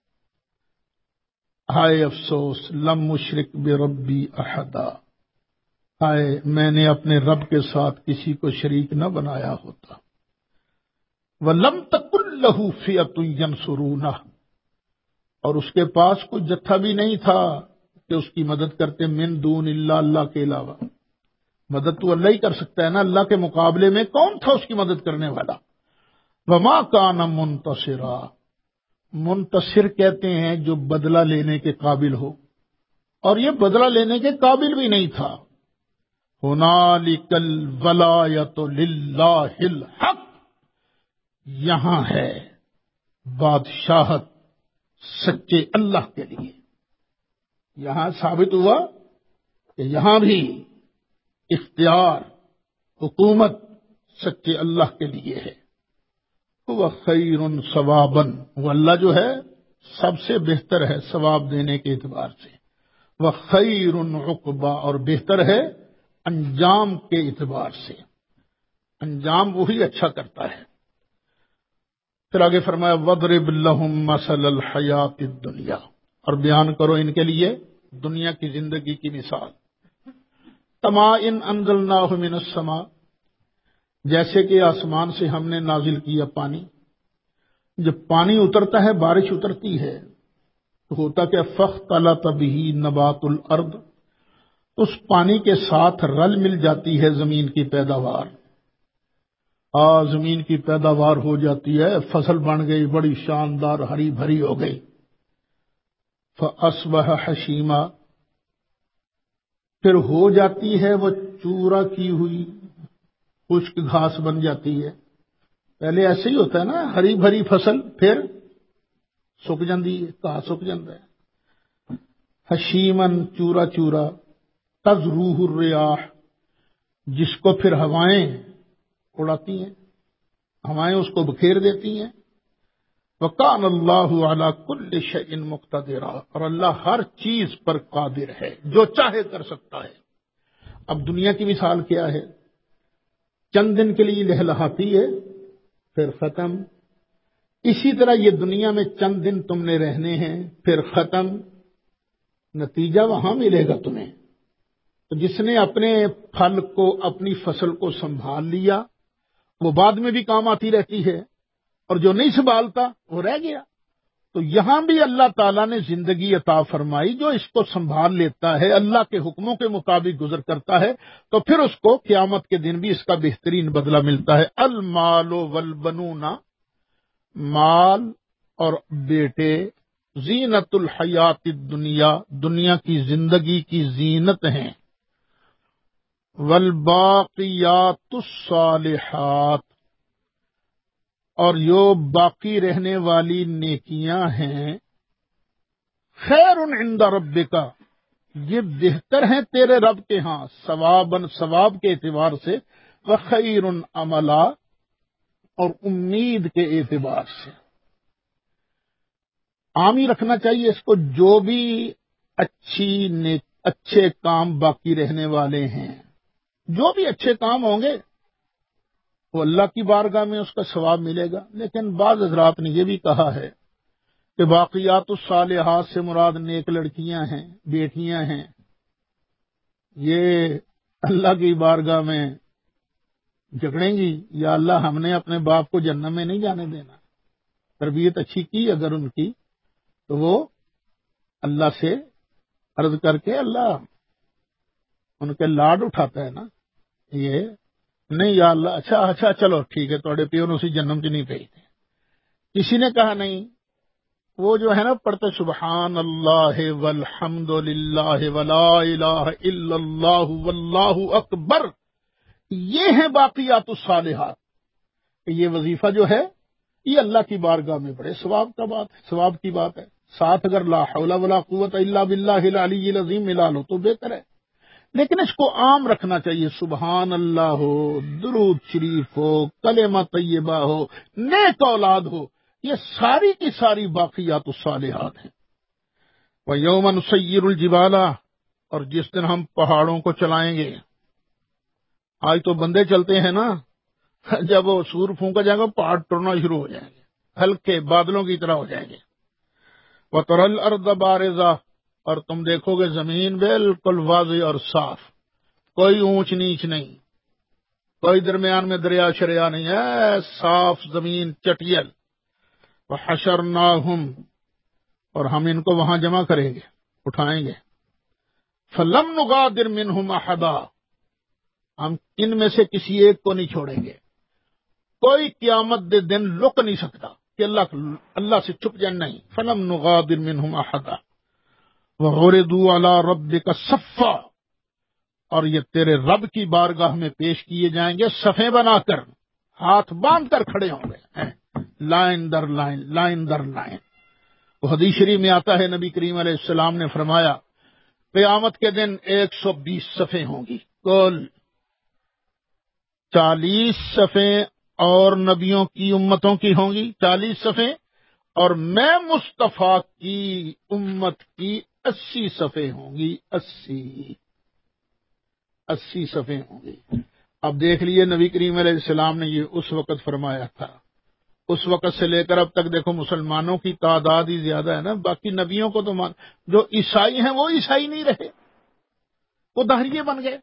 ہائے افسوس، لم مشرک بربی احدا، ہائے میں نے اپنے رب کے ساتھ کسی کو شریک نہ بنایا ہوتا۔ وَلَمْ تَكُن لَّهُ فِئَةٌ يَنصُرُونَهُ، اور اس کے پاس کوئی جتھا بھی نہیں تھا کہ اس کی مدد کرتے، من دون اللہ، اللہ کے علاوہ۔ مدد تو اللہ ہی کر سکتا ہے نا، اللہ کے مقابلے میں کون تھا اس کی مدد کرنے والا؟ وَمَا كَانَ مُنتَصِرًا، منتصر کہتے ہیں جو بدلہ لینے کے قابل ہو، اور یہ بدلہ لینے کے قابل بھی نہیں تھا۔ هُنَالِكَ الْوَلَایَةُ لِلَّهِ الْحَقِّ، یہاں ہے بادشاہت سچے اللہ کے لیے۔ یہاں ثابت ہوا کہ یہاں بھی اختیار، حکومت سچے اللہ کے لیے ہے۔ وہ خیر ثوابا، وہ اللہ جو ہے سب سے بہتر ہے ثواب دینے کے اعتبار سے۔ وہ خیر عقبا، اور بہتر ہے انجام کے اعتبار سے، انجام وہی اچھا کرتا ہے۔ پھر آگے فرمایا وَضْرِبْ لَهُم مَّثَلَ الْحَيَاةِ الدُّنْيَا، اور بیان کرو ان کے لیے دنیا کی زندگی کی مثال۔ کَمَاءٍ أَنزَلْنَاهُ مِنَ السَّمَاءِ، جیسے کہ آسمان سے ہم نے نازل کیا پانی۔ جب پانی اترتا ہے، بارش اترتی ہے تو ہوتا کہ فاختلط بِهِ نبات الارض، اس پانی کے ساتھ رل مل جاتی ہے زمین کی پیداوار، آ زمین کی پیداوار ہو جاتی ہے، فصل بن گئی، بڑی شاندار ہری بھری ہو گئی۔ فَأَصْبَحَ حَشِيمًا، پھر ہو جاتی ہے وہ چورا کی ہوئی، خشک گھاس بن جاتی ہے۔ پہلے ایسے ہی ہوتا ہے نا، ہری بھری فصل پھر سک جاندی ہے، گھاس سک جاتا ہے۔ حشیمن، چورا چورا، تذروہ الریاح، جس کو پھر ہوائیں اڑاتی ہیں، ہوائیں اس کو بکھیر دیتی ہیں۔ وَكَانَ اللَّهُ عَلَى كُلِّ شَيْءٍ مُقْتَدِرًا، اور اللہ ہر چیز پر قادر ہے، جو چاہے کر سکتا ہے۔ اب دنیا کی مثال کیا ہے؟ چند دن کے لیے لہلہاتی ہے پھر ختم۔ اسی طرح یہ دنیا میں چند دن تم نے رہنے ہیں پھر ختم، نتیجہ وہاں ملے گا تمہیں۔ تو جس نے اپنے پھل کو، اپنی فصل کو سنبھال لیا وہ بعد میں بھی کام آتی رہتی ہے، اور جو نہیں سنبھالتا وہ رہ گیا۔ تو یہاں بھی اللہ تعالیٰ نے زندگی عطا فرمائی، جو اس کو سنبھال لیتا ہے، اللہ کے حکموں کے مطابق گزر کرتا ہے، تو پھر اس کو قیامت کے دن بھی اس کا بہترین بدلہ ملتا ہے۔ المال والبنون، مال اور بیٹے، زینت الحیات الدنیا، دنیا کی زندگی کی زینت ہیں۔ والباقیات الصالحات، اور جو باقی رہنے والی نیکیاں ہیں، خیر عند ربک، یہ بہتر ہیں تیرے رب کے ہاں، ثواباً، ثواب کے اعتبار سے، وخیر عملا، اور امید کے اعتبار سے۔ عام ہی رکھنا چاہیے اس کو، جو بھی اچھی نیک اچھے کام باقی رہنے والے ہیں. جو بھی اچھے کام ہوں گے وہ اللہ کی بارگاہ میں اس کا ثواب ملے گا. لیکن بعض حضرات نے یہ بھی کہا ہے کہ باقیات الصالحات سے مراد نیک لڑکیاں ہیں، بیٹیاں ہیں. یہ اللہ کی بارگاہ میں جھگڑیں گی، یا اللہ ہم نے اپنے باپ کو جہنم میں نہیں جانے دینا. تربیت اچھی کی اگر ان کی تو وہ اللہ سے عرض کر کے اللہ ان کے لاڈ اٹھاتا ہے نا. یہ نہیں یا اللہ اچھا اچھا چلو ٹھیک ہے تھوڑے پیو نے اسی جنم چ نہیں پی تھے. کسی نے کہا نہیں، وہ جو ہے نا پڑھتے سبحان اللہ والحمد للہ ولا الہ الا اللہ واللہ اکبر، یہ ہیں باقیات الصالحات. یہ وظیفہ جو ہے یہ اللہ کی بارگاہ میں بڑے ثواب کا بات ہے، ثواب کی بات ہے. ساتھ اگر لا حول ولا قوت الا باللہ العلی العظیم ملا لو تو بہتر ہے. لیکن اس کو عام رکھنا چاہیے. سبحان اللہ ہو، درود شریف ہو، کلمہ طیبہ ہو، نیک اولاد ہو، یہ ساری کی ساری باقیات الصالحات ہیں. وَيَوْمَ نُسَيِّرُ الْجِبَالَ، اور جس دن ہم پہاڑوں کو چلائیں گے. آج تو بندے چلتے ہیں نا، جب وہ سور پھونکا جائے گا پہاڑ ٹرنا شروع ہو جائیں گے، ہلکے بادلوں کی طرح ہو جائیں گے. وَتَرَى الْأَرْضَ بَارِزَةً، اور تم دیکھو گے زمین بالکل واضح اور صاف، کوئی اونچ نیچ نہیں، کوئی درمیان میں دریا شریا نہیں ہے، صاف زمین چٹیل. وَحَشَرْنَاهُمْ، اور ہم ان کو وہاں جمع کریں گے، اٹھائیں گے. فَلَمْ نُغَادِرْ مِنْهُمْ أَحَدًا، ہم ان میں سے کسی ایک کو نہیں چھوڑیں گے. کوئی قیامت دے دن رک نہیں سکتا کہ اللہ اللہ سے چھپ جائے، نہیں. فَلَمْ نُغَادِرْ مِنْهُمْ أَحَدًا وَعُرِضُوا عَلَى رَبِّكَ صَفًّا، اور یہ تیرے رب کی بارگاہ میں پیش کیے جائیں گے صفیں بنا کر، ہاتھ باندھ کر کھڑے ہوں گے، لائن در لائن، لائن در لائن. وہ حدیث شریف میں آتا ہے نبی کریم علیہ السلام نے فرمایا قیامت کے دن ایک سو بیس صفیں ہوں گی، کل چالیس صفیں اور نبیوں کی امتوں کی ہوں گی چالیس صفیں، اور میں مصطفیٰ کی امت کی اسی صفیں ہوں گی، اسی اسی صفیں ہوں گی. اب دیکھ لیے نبی کریم علیہ السلام نے یہ اس وقت فرمایا تھا، اس وقت سے لے کر اب تک دیکھو مسلمانوں کی تعداد ہی زیادہ ہے نا. باقی نبیوں کو تو مان، جو عیسائی ہیں وہ عیسائی نہیں رہے، وہ دہریے بن گئے.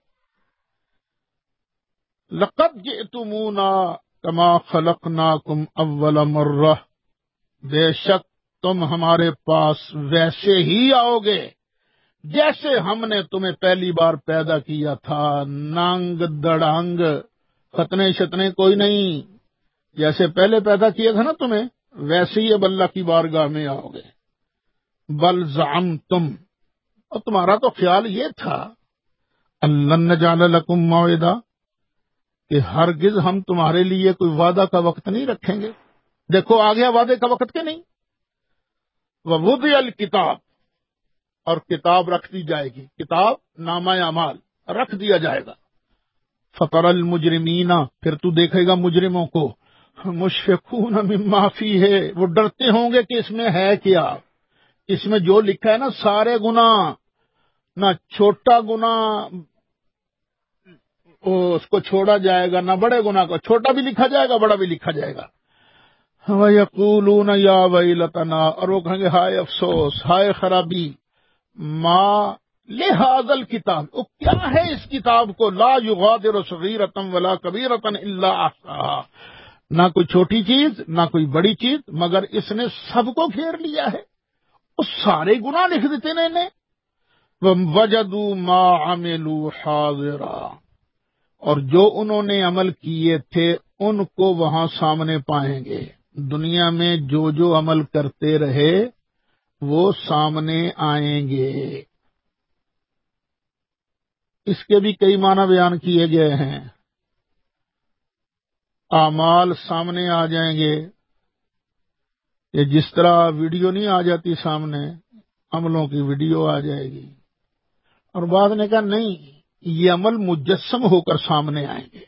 لقد جئتمونا کما خلقناکم اول مرہ، بے شک تم ہمارے پاس ویسے ہی آؤ گے جیسے ہم نے تمہیں پہلی بار پیدا کیا تھا. نانگ دڑانگ، ختنے شتنے کوئی نہیں، جیسے پہلے پیدا کیا تھا نا تمہیں ویسے ہی اب اللہ کی بارگاہ میں آؤ گے. بل زعمتم، اور تمہارا تو خیال یہ تھا اللن نجعل لکم موعدا، کہ ہرگز ہم تمہارے لیے کوئی وعدہ کا وقت نہیں رکھیں گے. دیکھو آ گیا وعدے کا وقت کے نہیں. ووضع الکتاب، اور کتاب رکھ دی جائے گی، کتاب نامہ اعمال رکھ دیا جائے گا. فطر المجرمین، پھر تو دیکھے گا مجرموں کو، مشفقون مما فیہ، وہ ڈرتے ہوں گے کہ اس میں ہے کیا، اس میں جو لکھا ہے نا سارے گناہ، نہ چھوٹا گناہ اس کو چھوڑا جائے گا، نہ بڑے گناہ کو، چھوٹا بھی لکھا جائے گا بڑا بھی لکھا جائے گا. وَيَقُولُونَ يَا وَيْلَتَنَا، اور وہ کہیں گے ہائے افسوس، ہائے خرابی، ما لہذا الکتاب، وہ کیا ہے اس کتاب کو، لا یغادر صغیرۃ ولا کبیرۃ الا احصاها، نہ کوئی چھوٹی چیز نہ کوئی بڑی چیز مگر اس نے سب کو گھیر لیا ہے، وہ سارے گناہ لکھ دیتے ہیں انہیں. وَوَجَدُوا مَا عَمِلُوا حَاضِرًا، اور جو انہوں نے عمل کیے تھے ان کو وہاں سامنے پائیں گے. دنیا میں جو جو عمل کرتے رہے وہ سامنے آئیں گے. اس کے بھی کئی معنی بیان کیے گئے ہیں. اعمال سامنے آ جائیں گے، یہ جس طرح ویڈیو نہیں آ جاتی سامنے، عملوں کی ویڈیو آ جائے گی. اور بعد نے کہا نہیں، یہ عمل مجسم ہو کر سامنے آئیں گے،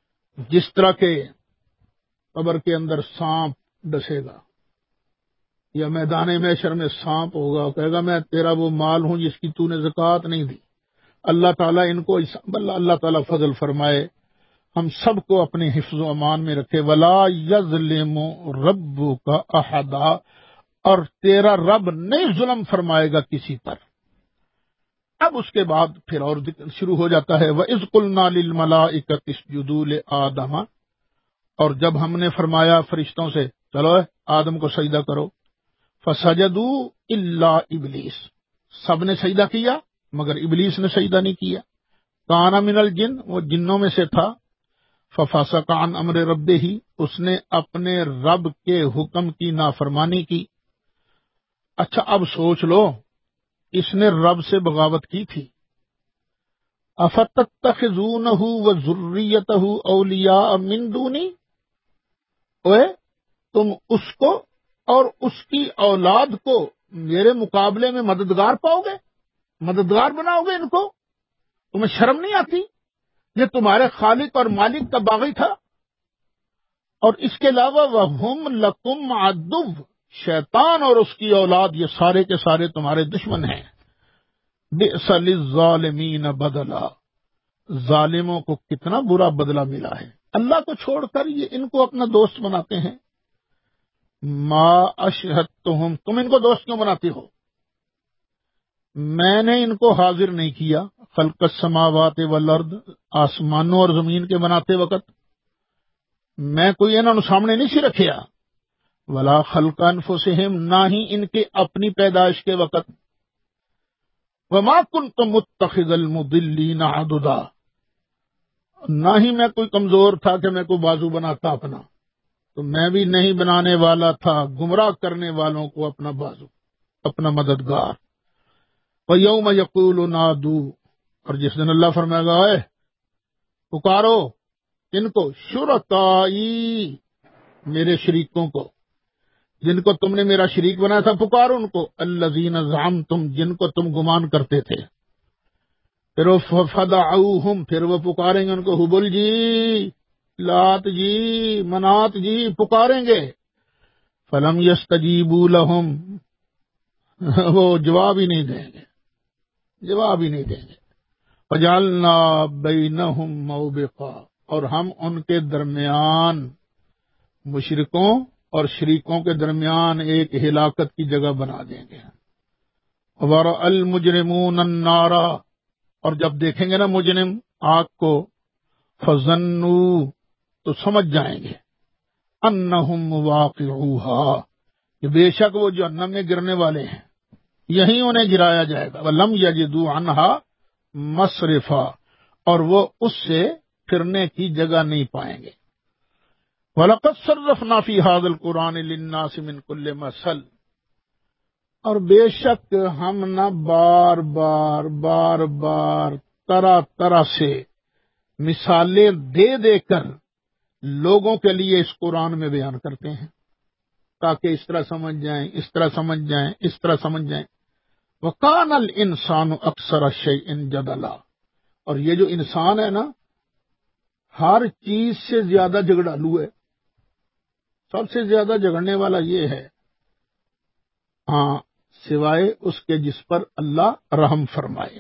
جس طرح کے قبر کے اندر سانپ ڈسے گا، یا میدان محشر میں سانپ ہوگا، کہے گا میں تیرا وہ مال ہوں جس کی تو نے زکوٰۃ نہیں دی۔ اللہ تعالیٰ ان کو اللہ تعالیٰ فضل فرمائے، ہم سب کو اپنے حفظ و امان میں رکھے۔ ولا یظلم ربک احدا، اور تیرا رب نہیں ظلم فرمائے گا کسی پر۔ اب اس کے بعد پھر اور ذکر شروع ہو جاتا ہے، وَإِذْ قُلْنَا لِلْمَلَائِكَةِ اسْجُدُوا لِآدَمَ، اور جب ہم نے فرمایا فرشتوں سے چلو آدم کو سجدہ کرو، فَسَجَدُوا إِلَّا إِبْلِيسَ، سب نے سجدہ کیا مگر ابلیس نے سجدہ نہیں کیا۔ کَانَ مِنَ الْجِنِّ، وہ جنوں میں سے تھا۔ فَفَسَقَ عَنْ أَمْرِ رَبِّهِ، اس نے اپنے رب کے حکم کی نافرمانی کی۔ اچھا اب سوچ لو، اس نے رب سے بغاوت کی تھی۔ افتتخذونہ وذریتہ اولیاء من دونی، اوے تم اس کو اور اس کی اولاد کو میرے مقابلے میں مددگار پاؤ گے، مددگار بناؤ گے ان کو؟ تمہیں شرم نہیں آتی؟ یہ تمہارے خالق اور مالک کا باغی تھا۔ اور اس کے علاوہ وَهُمْ لَكُمْ عَدُوٌّ، شیطان اور اس کی اولاد یہ سارے کے سارے تمہارے دشمن ہیں۔ بئس للظالمین بدلا، ظالموں کو کتنا برا بدلہ ملا ہے۔ اللہ کو چھوڑ کر یہ ان کو اپنا دوست بناتے ہیں۔ ما اشہدتہم، تم ان کو دوست کیوں بناتے ہو؟ میں نے ان کو حاضر نہیں کیا، خلق السماوات والارض، آسمانوں اور زمین کے بناتے وقت میں کوئی انہوں سامنے نہیں سی رکھیا، ولا خلق انفسہم، نہ ہی ان کے اپنی پیدائش کے وقت، وما کنت متخذ المضلین عضدا، نہ ہی میں کوئی کمزور تھا کہ میں کوئی بازو بناتا اپنا، تو میں بھی نہیں بنانے والا تھا گمراہ کرنے والوں کو اپنا بازو، اپنا مددگار۔ وَيَوْمَ يَقُولُ نَادُوا، اور جس دن اللہ فرمائے گا اے پکارو کن کو؟ شرکائی، میرے شریکوں کو، جن کو تم نے میرا شریک بنایا تھا، پکارو ان کو، الذین زعمتم، جن کو تم گمان کرتے تھے۔ پھر وہ فدعوہم، پھر وہ پکاریں گے ان کو، حبل جی، لات جی، منات جی، پکاریں گے۔ فلم یستجیبوا لہم، وہ جواب ہی نہیں دیں گے، جواب ہی نہیں دیں گے۔ وجعلنا بینہم موبقا، اور ہم ان کے درمیان، مشرکوں اور شریکوں کے درمیان ایک ہلاکت کی جگہ بنا دیں گے۔ وَرَأَى الْمُجْرِمُونَ النَّارَ، اور جب دیکھیں گے نا مجرم آگ کو، فَظَنُّوا، تو سمجھ جائیں گے، أَنَّهُمْ مُوَاقِعُوهَا، کہ بے شک وہ جہنم میں گرنے والے ہیں، یہیں انہیں گرایا جائے گا۔ وَلَمْ يَجِدُوا عَنْهَا مَصْرِفًا، اور وہ اس سے پھرنے کی جگہ نہیں پائیں گے۔ وَلَقَدْ صَرَّفْنَا فِي هَذَا الْقُرْآنِ لِلنَّاسِ مِنْ كُلِّ مَثَلٍ، اور بے شک ہم نہ بار بار بار بار طرح طرح سے مثالیں دے دے کر لوگوں کے لیے اس قرآن میں بیان کرتے ہیں، تاکہ اس طرح سمجھ جائیں، اس طرح سمجھ جائیں، اس طرح سمجھ جائیں۔ وَكَانَ الْإِنسَانُ أَكْثَرَ شَيْءٍ جَدَلًا، اور یہ جو انسان ہے نا، ہر چیز سے زیادہ جھگڑالو ہے، سب سے زیادہ جھگڑنے والا یہ ہے، ہاں سوائے اس کے جس پر اللہ رحم فرمائے۔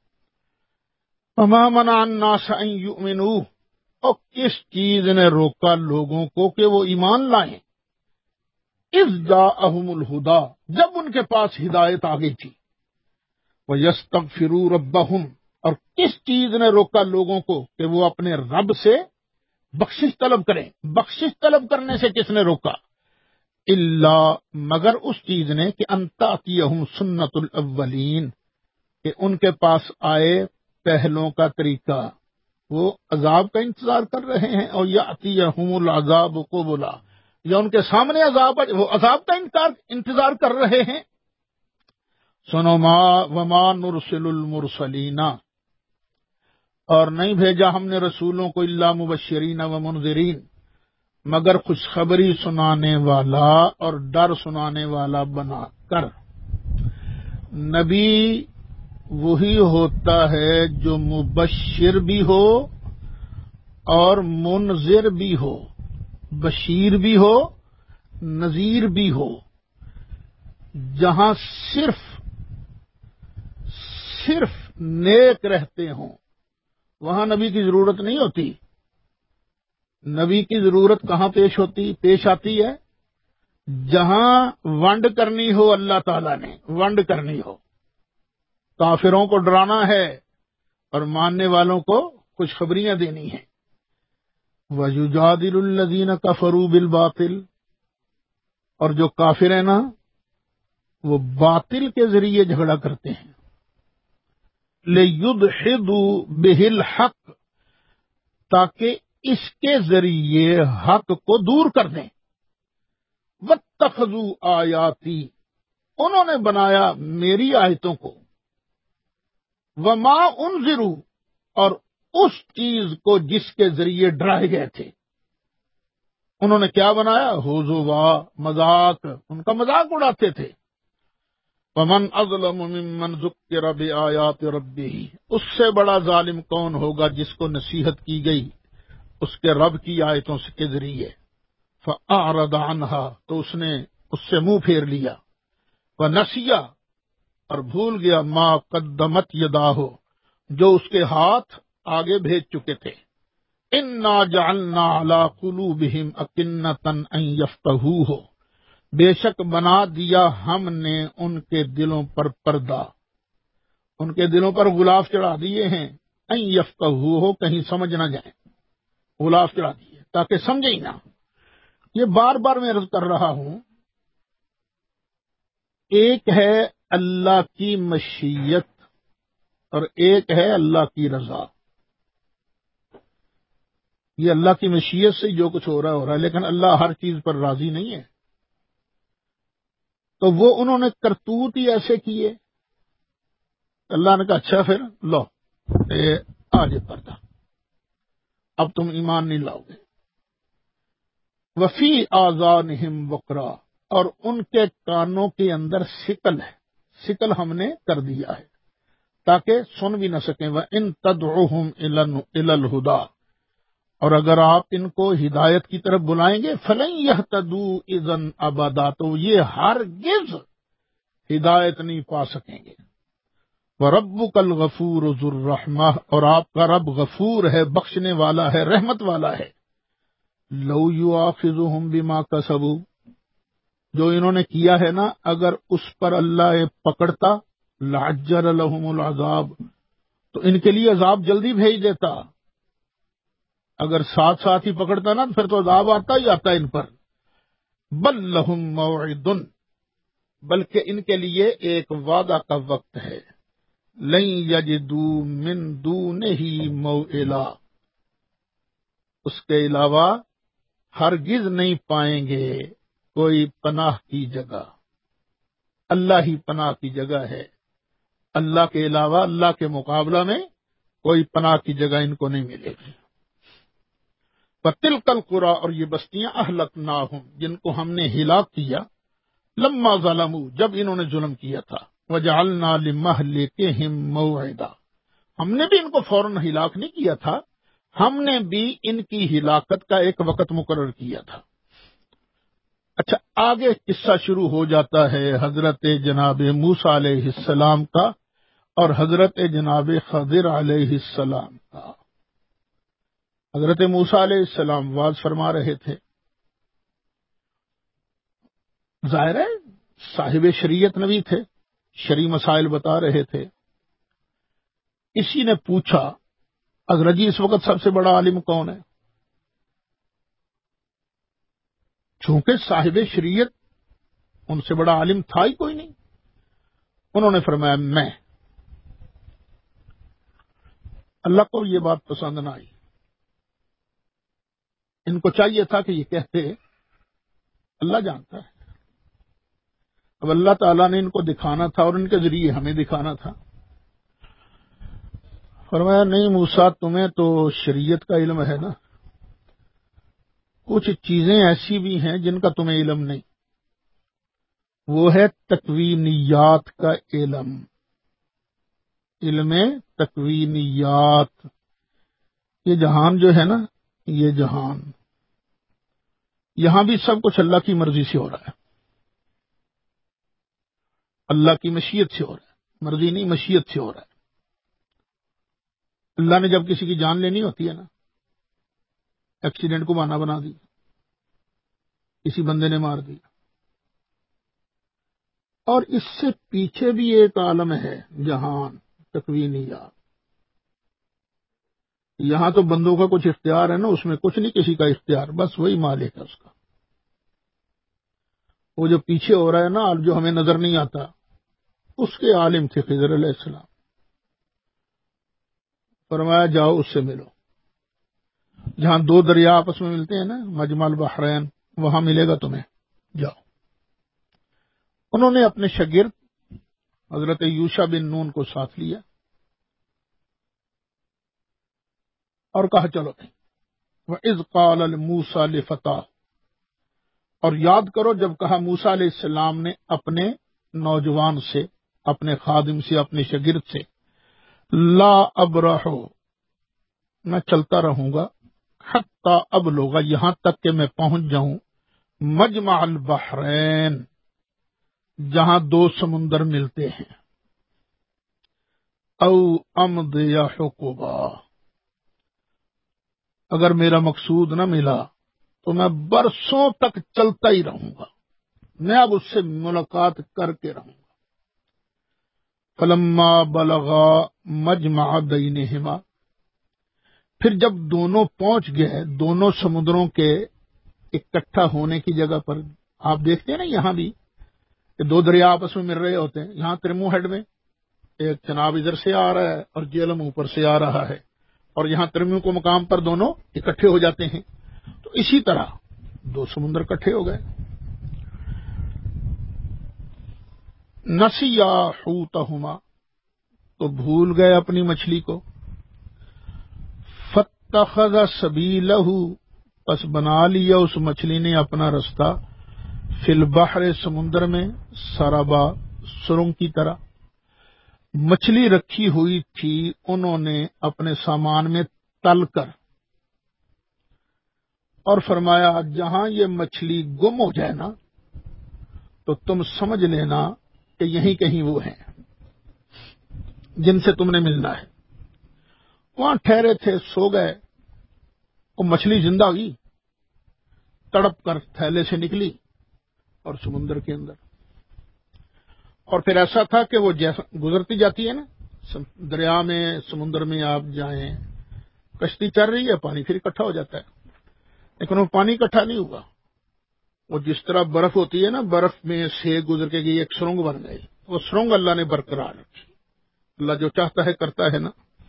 وَمَا مَنَعَ النَّاسَ أَن يُؤْمِنُوا، اور کس چیز نے روکا لوگوں کو کہ وہ ایمان لائیں؟ اِذْ جَاءَهُمُ الْهُدَىٰ، جب ان کے پاس ہدایت آ گئی تھی۔ وَيَسْتَغْفِرُوا رَبَّهُمْ، اور کس چیز نے روکا لوگوں کو کہ وہ اپنے رب سے بخشش طلب کریں؟ بخشش طلب کرنے سے کس نے روکا؟ الا، مگر اس چیز نے کہ ان تأتیہم سنت الاولین، کہ ان کے پاس آئے پہلوں کا طریقہ، وہ عذاب کا انتظار کر رہے ہیں، اور یأتیہم العذاب قبلا، یا ان کے سامنے عذاب، وہ عذاب کا انکار انتظار کر رہے ہیں۔ سنو ما وما نرسل المرسلین، اور نہیں بھیجا ہم نے رسولوں کو الا مبشرین و منذرین، مگر خوشخبری سنانے والا اور ڈر سنانے والا بنا کر۔ نبی وہی ہوتا ہے جو مبشر بھی ہو اور منذر بھی ہو، بشیر بھی ہو، نذیر بھی ہو۔ جہاں صرف صرف نیک رہتے ہوں وہاں نبی کی ضرورت نہیں ہوتی. نبی کی ضرورت کہاں پیش ہوتی پیش آتی ہے؟ جہاں ونڈ کرنی ہو اللہ تعالی نے ونڈ کرنی ہو، کافروں کو ڈرانا ہے اور ماننے والوں کو خوشخبریاں دینی ہیں. وَيُجَادِلُ الَّذِينَ كَفَرُوا بِالْبَاطِلِ، اور جو کافر ہیں نا وہ باطل کے ذریعے جھگڑا کرتے ہیں. لِيُدْحِضُوا بِهِ الْحَقَّ، تاکہ اس کے ذریعے حق کو دور کر دیں. وَاتَّخَذُوا آیاتی، انہوں نے بنایا میری آیتوں کو. وَمَا أُنذِرُوا، اور اس چیز کو جس کے ذریعے ڈرائے گئے تھے. انہوں نے کیا بنایا؟ ہُزُوًا، مذاق، ان کا مذاق اڑاتے تھے. وَمَنْ أَظْلَمُ مِمَّنْ ذُكِّرَ بِآيَاتِ رَبِّهِ، اس سے بڑا ظالم کون ہوگا جس کو نصیحت کی گئی اس کے رب کی آیتوں کے ذریعے. فَأَعْرَضَ عَنْهَا، تو اس نے اس سے منہ پھیر لیا. وَنَسِيَ، اور بھول گیا ما قدمت یداہ، جو اس کے ہاتھ آگے بھیج چکے تھے. اِنَّا جَعَلْنَا عَلَىٰ قُلُوبِهِمْ أَكِنَّةً أَن يَفْقَهُوهُ، بے شک بنا دیا ہم نے ان کے دلوں پر پردہ، ان کے دلوں پر غلاف چڑھا دیے ہیں. ان یفقہوہ، کہیں سمجھ نہ جائیں، غلاف چڑھا دیے تاکہ سمجھے ہی نہ. یہ بار بار میں عرض کر رہا ہوں، ایک ہے اللہ کی مشیت اور ایک ہے اللہ کی رضا. یہ اللہ کی مشیت سے جو کچھ ہو رہا ہے ہو رہا ہے، لیکن اللہ ہر چیز پر راضی نہیں ہے. تو وہ انہوں نے کرتوت ہی ایسے کیے. اللہ نے کہا اچھا پھر لو آج پردہ، اب تم ایمان نہیں لاؤ گے. وفی آذانہم وقرا، اور ان کے کانوں کے اندر سکل ہے، سکل ہم نے کر دیا ہے تاکہ سن بھی نہ سکیں. وَإِن تَدْعُهُمْ إِلَى الْهُدَىٰ، اور اگر آپ ان کو ہدایت کی طرف بلائیں گے فَلَن يَهْتَدُوا إِذًا أَبَدًا، تو یہ ہرگز ہدایت نہیں پا سکیں گے. وَرَبُّكَ الْغَفُورُ ذُو الرَّحْمَةِ، اور آپ کا رب غفور ہے، بخشنے والا ہے، رحمت والا ہے. لَوْ يُؤَاخِذُهُم بِمَا كَسَبُوا، جو انہوں نے کیا ہے نا، اگر اس پر اللہ پکڑتا لَعَجَّلَ لَهُمُ الْعَذَابُ، تو ان کے لیے عذاب جلدی بھیج دیتا. اگر ساتھ ساتھ ہی پکڑتا نا پھر تو عذاب آتا ہی آتا ان پر. بل لہم موعد، بلکہ ان کے لیے ایک وعدہ کا وقت ہے. لن یجدوا من دونہ موئلا، اس کے علاوہ ہرگز نہیں پائیں گے کوئی پناہ کی جگہ. اللہ ہی پناہ کی جگہ ہے، اللہ کے علاوہ اللہ کے مقابلہ میں کوئی پناہ کی جگہ ان کو نہیں ملے گی. وَتِلْكَ الْقُرَىٰ، اور یہ بستیاں اہلکناہم، جن کو ہم نے ہلاک کیا. لما ظلموا، جب انہوں نے ظلم کیا تھا. وَجَعَلْنَا لِمَهْلِكِهِم مَّوْعِدًا، ہم نے بھی ان کو فوراً ہلاک نہیں کیا تھا، ہم نے بھی ان کی ہلاکت کا ایک وقت مقرر کیا تھا. اچھا، آگے قصہ شروع ہو جاتا ہے حضرت جناب موسیٰ علیہ السلام کا اور حضرت جناب خضر علیہ السلام کا. حضرت موسیٰ علیہ السلام واز فرما رہے تھے. ظاہر ہے صاحب شریعت نبی تھے، شرعی مسائل بتا رہے تھے. کسی نے پوچھا حضرت جی اس وقت سب سے بڑا عالم کون ہے؟ چونکہ صاحب شریعت ان سے بڑا عالم تھا ہی کوئی نہیں. انہوں نے فرمایا میں. اللہ کو یہ بات پسند نہ آئی. ان کو چاہیے تھا کہ یہ کہتے اللہ جانتا ہے. اب اللہ تعالیٰ نے ان کو دکھانا تھا اور ان کے ذریعے ہمیں دکھانا تھا. فرمایا نہیں موسیٰ، تمہیں تو شریعت کا علم ہے نا، کچھ چیزیں ایسی بھی ہیں جن کا تمہیں علم نہیں. وہ ہے تکوینیات کا علم، علم تکوینیات. یہ جہان جو ہے نا، یہ جہان یہاں بھی سب کچھ اللہ کی مرضی سے ہو رہا ہے. اللہ کی مشیت سے ہو رہا ہے، مرضی نہیں مشیت سے ہو رہا ہے۔ اللہ نے جب کسی کی جان لینی ہوتی ہے نا، ایکسیڈنٹ کو بہانہ بنا دی، کسی بندے نے مار دی۔ اور اس سے پیچھے بھی ایک عالم ہے، جہان تکوینیات۔ یہاں تو بندوں کا کچھ اختیار ہے نا، اس میں کچھ نہیں کسی کا اختیار، بس وہی مالک ہے اس کا۔ وہ جو پیچھے ہو رہا ہے نا، جو ہمیں نظر نہیں آتا، اس کے عالم تھے خضر علیہ السلام۔ فرمایا جاؤ اس سے ملو، جہاں دو دریا آپس میں ملتے ہیں نا، مجمع البحرین، وہاں ملے گا تمہیں، جاؤ۔ انہوں نے اپنے شاگرد حضرت یوشع بن نون کو ساتھ لیا اور کہا چلو۔ وَإِذْ قَالَ لِمُوسَىٰ لِفَتَاهُ، اور یاد کرو جب کہا موسیٰ علیہ السلام نے اپنے نوجوان سے، اپنے خادم سے، اپنے شاگرد سے، لا ابرح، میں چلتا رہوں گا، حتی ابلغ، یہاں تک کہ میں پہنچ جاؤں، مجمع البحرین، جہاں دو سمندر ملتے ہیں، او امضی حقبا، اگر میرا مقصود نہ ملا تو میں برسوں تک چلتا ہی رہوں گا، میں اب اس سے ملاقات کر کے رہوں گا۔ فلما بلغا مجمع بینہما، پھر جب دونوں پہنچ گئے، دونوں سمندروں کے اکٹھا ہونے کی جگہ پر، آپ دیکھتے ہیں نا یہاں بھی کہ دو دریا آپس میں مل رہے ہوتے ہیں، یہاں ترمو ہیڈ میں ایک چناب ادھر سے آ رہا ہے اور جیلم اوپر سے آ رہا ہے، اور یہاں ترمیوں کو مقام پر دونوں اکٹھے ہو جاتے ہیں، تو اسی طرح دو سمندر اکٹھے ہو گئے۔ نسیا حوتہما، تو بھول گئے اپنی مچھلی کو، فاتخذ سبیلہ، پس بنا لیا اس مچھلی نے اپنا رستہ، فی البحر، سمندر میں، سربا، سرنگ کی طرح۔ مچھلی رکھی ہوئی تھی انہوں نے اپنے سامان میں تل کر، اور فرمایا جہاں یہ مچھلی گم ہو جائے نا تو تم سمجھ لینا کہ یہیں کہیں وہ ہیں جن سے تم نے ملنا ہے۔ وہاں ٹھہرے تھے، سو گئے، وہ مچھلی زندہ ہوئی، تڑپ کر تھیلے سے نکلی اور سمندر کے اندر۔ اور پھر ایسا تھا کہ وہ جیسا گزرتی جاتی ہے نا دریا میں، سمندر میں آپ جائیں، کشتی چل رہی ہے، پانی پھر اکٹھا ہو جاتا ہے، لیکن وہ پانی اکٹھا نہیں ہوا، وہ جس طرح برف ہوتی ہے نا، برف میں سے گزر کے گئی، ایک سرنگ بن گئی، وہ سرنگ اللہ نے برقرار رکھی۔ اللہ جو چاہتا ہے کرتا ہے نا۔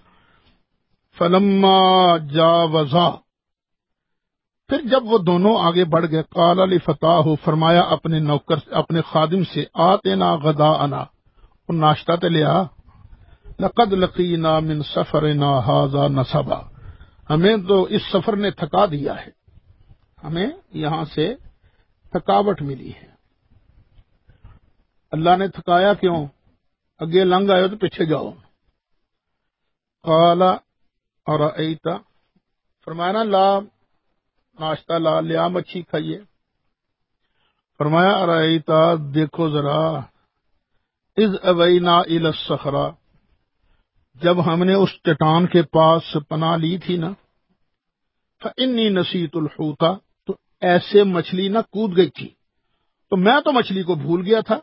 فلما جاوزا، پھر جب وہ دونوں آگے بڑھ گئے، قال لفتاہ، فرمایا اپنے نوکر، اپنے خادم سے، آتنا غداءنا، وہ ناشتہ تے لے آ، لقد لقینا من سفرنا ھذا نصبا، ہمیں تو اس سفر نے تھکا دیا ہے، ہمیں یہاں سے تھکاوٹ ملی ہے۔ اللہ نے تھکایا کیوں؟ اگے لنگ آئے تو پیچھے جاؤ۔ قال ارأیت، فرمایا نا لا، ناشتہ لا لیا، مچھی کھائیے۔ فرمایا ارأیت، دیکھو ذرا، اذ اوینا الی الصخرہ، جب ہم نے اس چٹان کے پاس پناہ لی تھی نا، فانی نسیت الحوت، تو ایسے مچھلی نہ کود گئی تھی، تو میں تو مچھلی کو بھول گیا تھا۔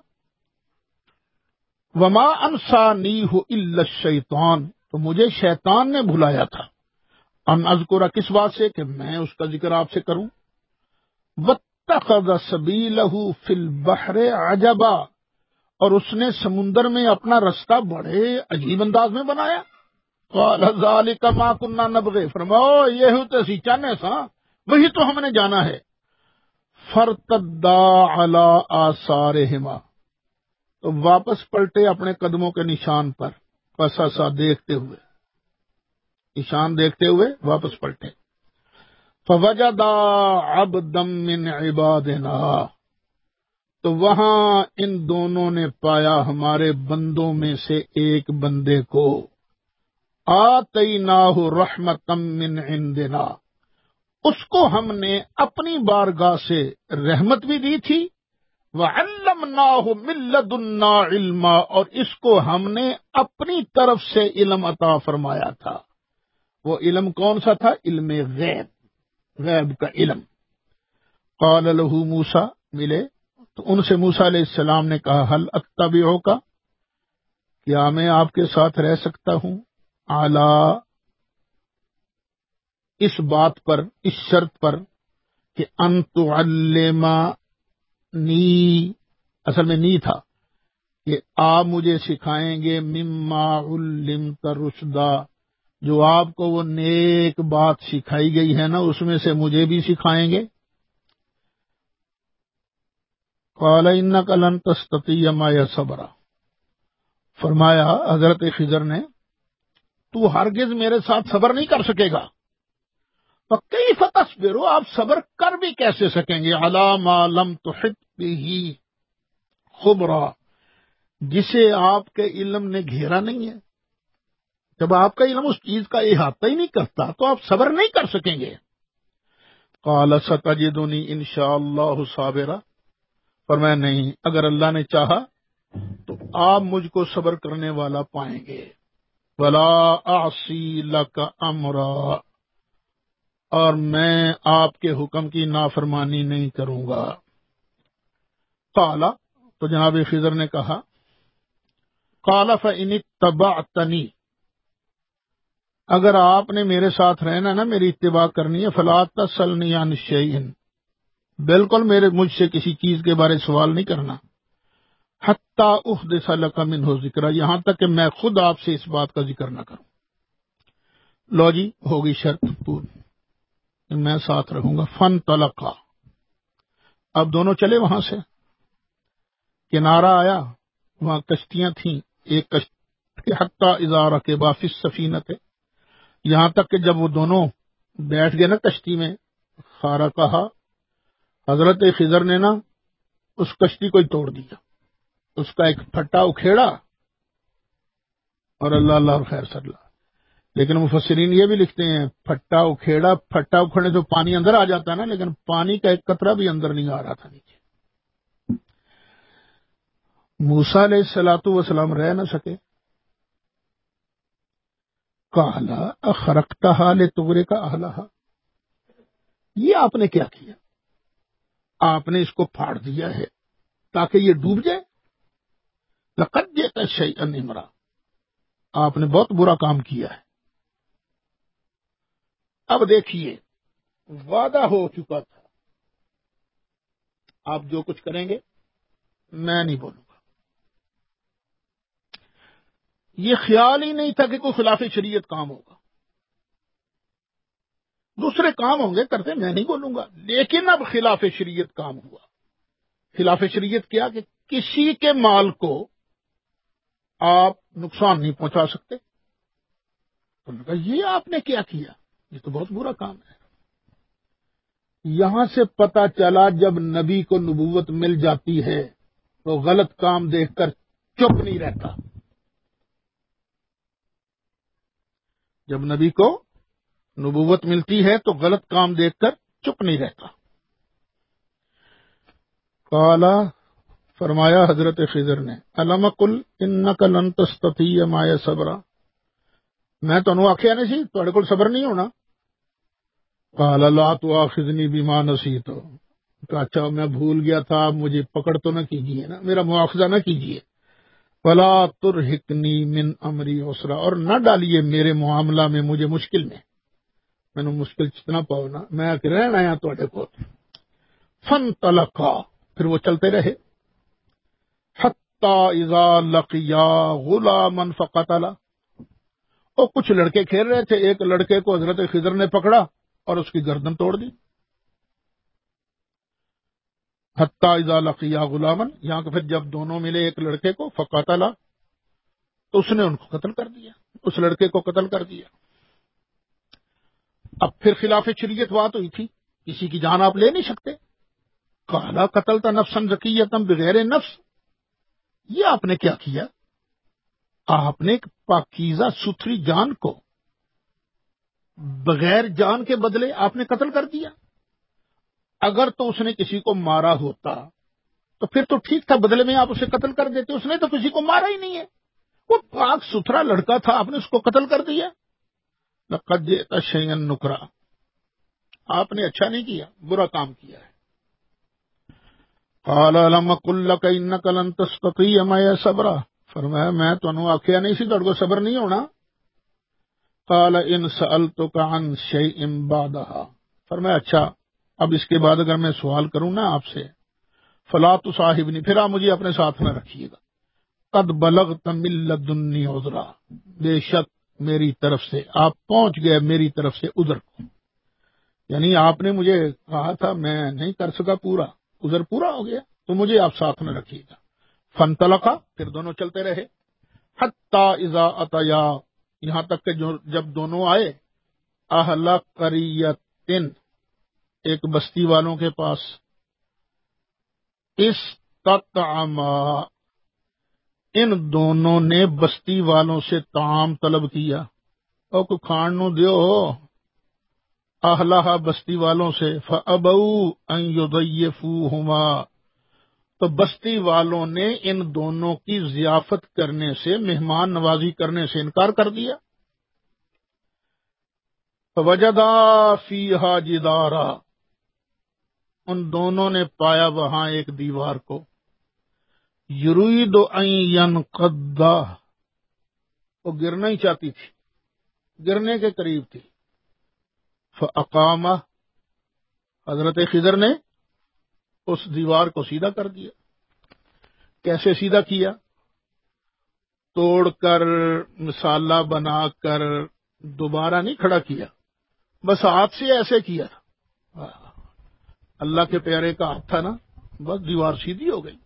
وما انسانیہ الا الشیطان، تو مجھے شیطان نے بھلایا تھا، ان اذکر، کس بات سے کہ میں اس کا ذکر آپ سے کروں۔ واتخذ سبیلہ فی البحر عجبا، اور اس نے سمندر میں اپنا رستہ بڑے عجیب انداز میں بنایا۔ قال ذلک ما کنا نبغی، فرماؤ یہ ہوتے سی چاہنے سا، وہی تو ہم نے جانا ہے۔ فرتدا علی آثارہما، تو واپس پلٹے اپنے قدموں کے نشان پر، قصصا، دیکھتے ہوئے، نشان دیکھتے ہوئے واپس پلٹے۔ فوجدا عبدا من عبادنا، تو وہاں ان دونوں نے پایا ہمارے بندوں میں سے ایک بندے کو، آتیناہ رحمتا من عندنا، اس کو ہم نے اپنی بارگاہ سے رحمت بھی دی تھی، وعلمناہ وَعَلَّمْنَاهُ مِن لَّدُنَّا عِلْمًا، اور اس کو ہم نے اپنی طرف سے علم عطا فرمایا تھا۔ وہ علم کون سا تھا؟ علم غیب، غیب کا علم۔ قال له موسیٰ، ملے تو ان سے موسیٰ علیہ السلام نے کہا هل اتبعک، کیا میں آپ کے ساتھ رہ سکتا ہوں، اعلی، اس بات پر، اس شرط پر کہ ان تعلمنی، اصل میں نی تھا کہ آپ مجھے سکھائیں گے مما علمت رشدا، جو آپ کو وہ نیک بات سکھائی گئی ہے نا اس میں سے مجھے بھی سکھائیں گے۔ قال انک لن تستطیع معی صبرا، فرمایا حضرت خضر نے تو ہرگز میرے ساتھ صبر نہیں کر سکے گا۔ فکیف تصبر، آپ صبر کر بھی کیسے سکیں گے، علی ما لم تحط بہ خبرا، جسے آپ کے علم نے گھیرا نہیں ہے۔ جب آپ کا علم اس چیز کا احاطہ ہی نہیں کرتا تو آپ صبر نہیں کر سکیں گے۔ قال ستجدنی انشاءاللہ صابرا، فرمایا نہیں، اگر اللہ نے چاہا تو آپ مجھ کو صبر کرنے والا پائیں گے۔ ولا اعصی لک امرا، اور میں آپ کے حکم کی نافرمانی نہیں کروں گا۔ قال، تو جناب خضر نے کہا قال فإن اتبعتنی، اگر آپ نے میرے ساتھ رہنا نا، میری اتباع کرنی ہے، فلا تسألنی عن شیء، بالکل میرے مجھ سے کسی چیز کے بارے سوال نہیں کرنا، حتی احدث لک منہ ذکرا، یہاں تک کہ میں خود آپ سے اس بات کا ذکر نہ کروں۔ لو جی، ہوگی شرط پوری، میں ساتھ رہوں گا۔ فن طلقا، اب دونوں چلے وہاں سے، کنارہ آیا، وہاں کشتیاں تھیں، ایک کشتی حتی اذا رکبا فی السفینۃ، یہاں تک کہ جب وہ دونوں بیٹھ گئے نا کشتی میں، خارا کہا، حضرت خضر نے نا اس کشتی کو ہی توڑ دیا، اس کا ایک پھٹا اکھیڑا، اور اللہ اللہ اور خیر صلی اللہ۔ لیکن مفسرین یہ بھی لکھتے ہیں پھٹا اکھیڑا، پھٹا اکھڑنے تو پانی اندر آ جاتا ہے نا، لیکن پانی کا ایک قطرہ بھی اندر نہیں آ رہا تھا نیچے۔ موسیٰ علیہ الصلوۃ والسلام رہ نہ سکے۔ قال اخرقتها لتغرق اهلها، یہ آپ نے کیا کیا، آپ نے اس کو پھاڑ دیا ہے تاکہ یہ ڈوب جائے۔ لقد جئت شیئا امرا، آپ نے بہت برا کام کیا ہے۔ اب دیکھیے، وعدہ ہو چکا تھا، آپ جو کچھ کریں گے میں نہیں بولوں گا۔ یہ خیال ہی نہیں تھا کہ کوئی خلاف شریعت کام ہوگا، دوسرے کام ہوں گے کرتے، میں نہیں بولوں گا، لیکن اب خلاف شریعت کام ہوا۔ خلاف شریعت کیا کہ کسی کے مال کو آپ نقصان نہیں پہنچا سکتے۔ تو یہ آپ نے کیا کیا، یہ تو بہت برا کام ہے۔ یہاں سے پتہ چلا جب نبی کو نبوت مل جاتی ہے تو غلط کام دیکھ کر چپ نہیں رہتا۔ جب نبی کو نبوت ملتی ہے تو غلط کام دیکھ کر چپ نہیں رہتا۔ قال، فرمایا حضرت خضر نے، الم قل انک لن تستطیع معی صبرا، میں تانوں آکھیا نہیں سی تہاڈے کول صبر نہیں ہونا۔ قال لا تؤاخذنی بما نسیت، کہا اچھا میں بھول گیا تھا، آپ مجھے پکڑ تو نہ کیجیے نا، میرا مواخذہ نہ کیجیے۔ ولا ترہقنی من امری عسرا، اور نہ ڈالیے میرے معاملہ میں مجھے مشکل میں، میں نے مشکل جتنا پاؤ نا، میں رہنا آیا تہاڈے کول۔ فانطلقا، پھر وہ چلتے رہے، حتی اذا لقیا غلاما فقتلا، اور کچھ لڑکے کھیل رہے تھے، ایک لڑکے کو حضرت خضر نے پکڑا اور اس کی گردن توڑ دی۔ حتی اذا لقیا غلاما، یہاں کہ پھر جب دونوں ملے ایک لڑکے کو، فقتلا، تو اس نے ان کو قتل کر دیا، اس لڑکے کو قتل کر دیا۔ اب پھر خلاف شریعت بات ہوئی تھی، کسی کی جان آپ لے نہیں سکتے۔ قالا قتلت نفسا زکیۃ بغیر نفس، یہ آپ نے کیا کیا، آپ نے ایک پاکیزہ ستھری جان کو بغیر جان کے بدلے آپ نے قتل کر دیا۔ اگر تو اس نے کسی کو مارا ہوتا تو پھر تو ٹھیک تھا، بدلے میں آپ اسے قتل کر دیتے، اس نے تو کسی کو مارا ہی نہیں ہے، وہ پاک ستھرا لڑکا تھا، آپ نے اس کو قتل کر دیا۔ لقد جئت شیئا نکرا، آپ نے اچھا نہیں کیا، برا کام کیا ہے۔ قال الم اقل لك انك لن تستطيع معي صبرا، فرمایا میں تانوں آکھیا نہیں سی تہاڈے کو صبر نہیں ہونا۔ قال ان سألتك عن شيء بعدها، فرمایا اچھا اب اس کے بعد اگر میں سوال کروں نا آپ سے، فلا تصاحبنی، پھر آپ مجھے اپنے ساتھ نہ رکھیے گا، قد بلغت من لدنی عذرا، بے شک میری طرف سے آپ پہنچ گئے میری طرف سے عذر کو، یعنی آپ نے مجھے کہا تھا میں نہیں کر سکا پورا، عذر پورا ہو گیا تو مجھے آپ ساتھ نہ رکھیے گا۔ فانطلقا، پھر دونوں چلتے رہے، حتی اذا اتیا، یہاں تک کہ جو جب دونوں آئے، اہل قریۃ، ایک بستی والوں کے پاس، استطعما، ان دونوں نے بستی والوں سے طعام طلب کیا، اور کو کھان نو دیو، اہلہا بستی والوں سے، فابوا ان یضیفوہما، تو بستی والوں نے ان دونوں کی ضیافت کرنے سے، مہمان نوازی کرنے سے انکار کر دیا۔ فوجدا فیہا جدارا، ان دونوں نے پایا وہاں ایک دیوار کو، یرید ان ینقض، وہ گرنا ہی چاہتی تھی، گرنے کے قریب تھی۔ فاقامہ، حضرت خضر نے اس دیوار کو سیدھا کر دیا۔ کیسے سیدھا کیا؟ توڑ کر، مسالہ بنا کر، دوبارہ نہیں کھڑا کیا، بس ہاتھ سے ایسے کیا، اللہ کے پیارے کا ہاتھ تھا نا، بس دیوار سیدھی ہو گئی۔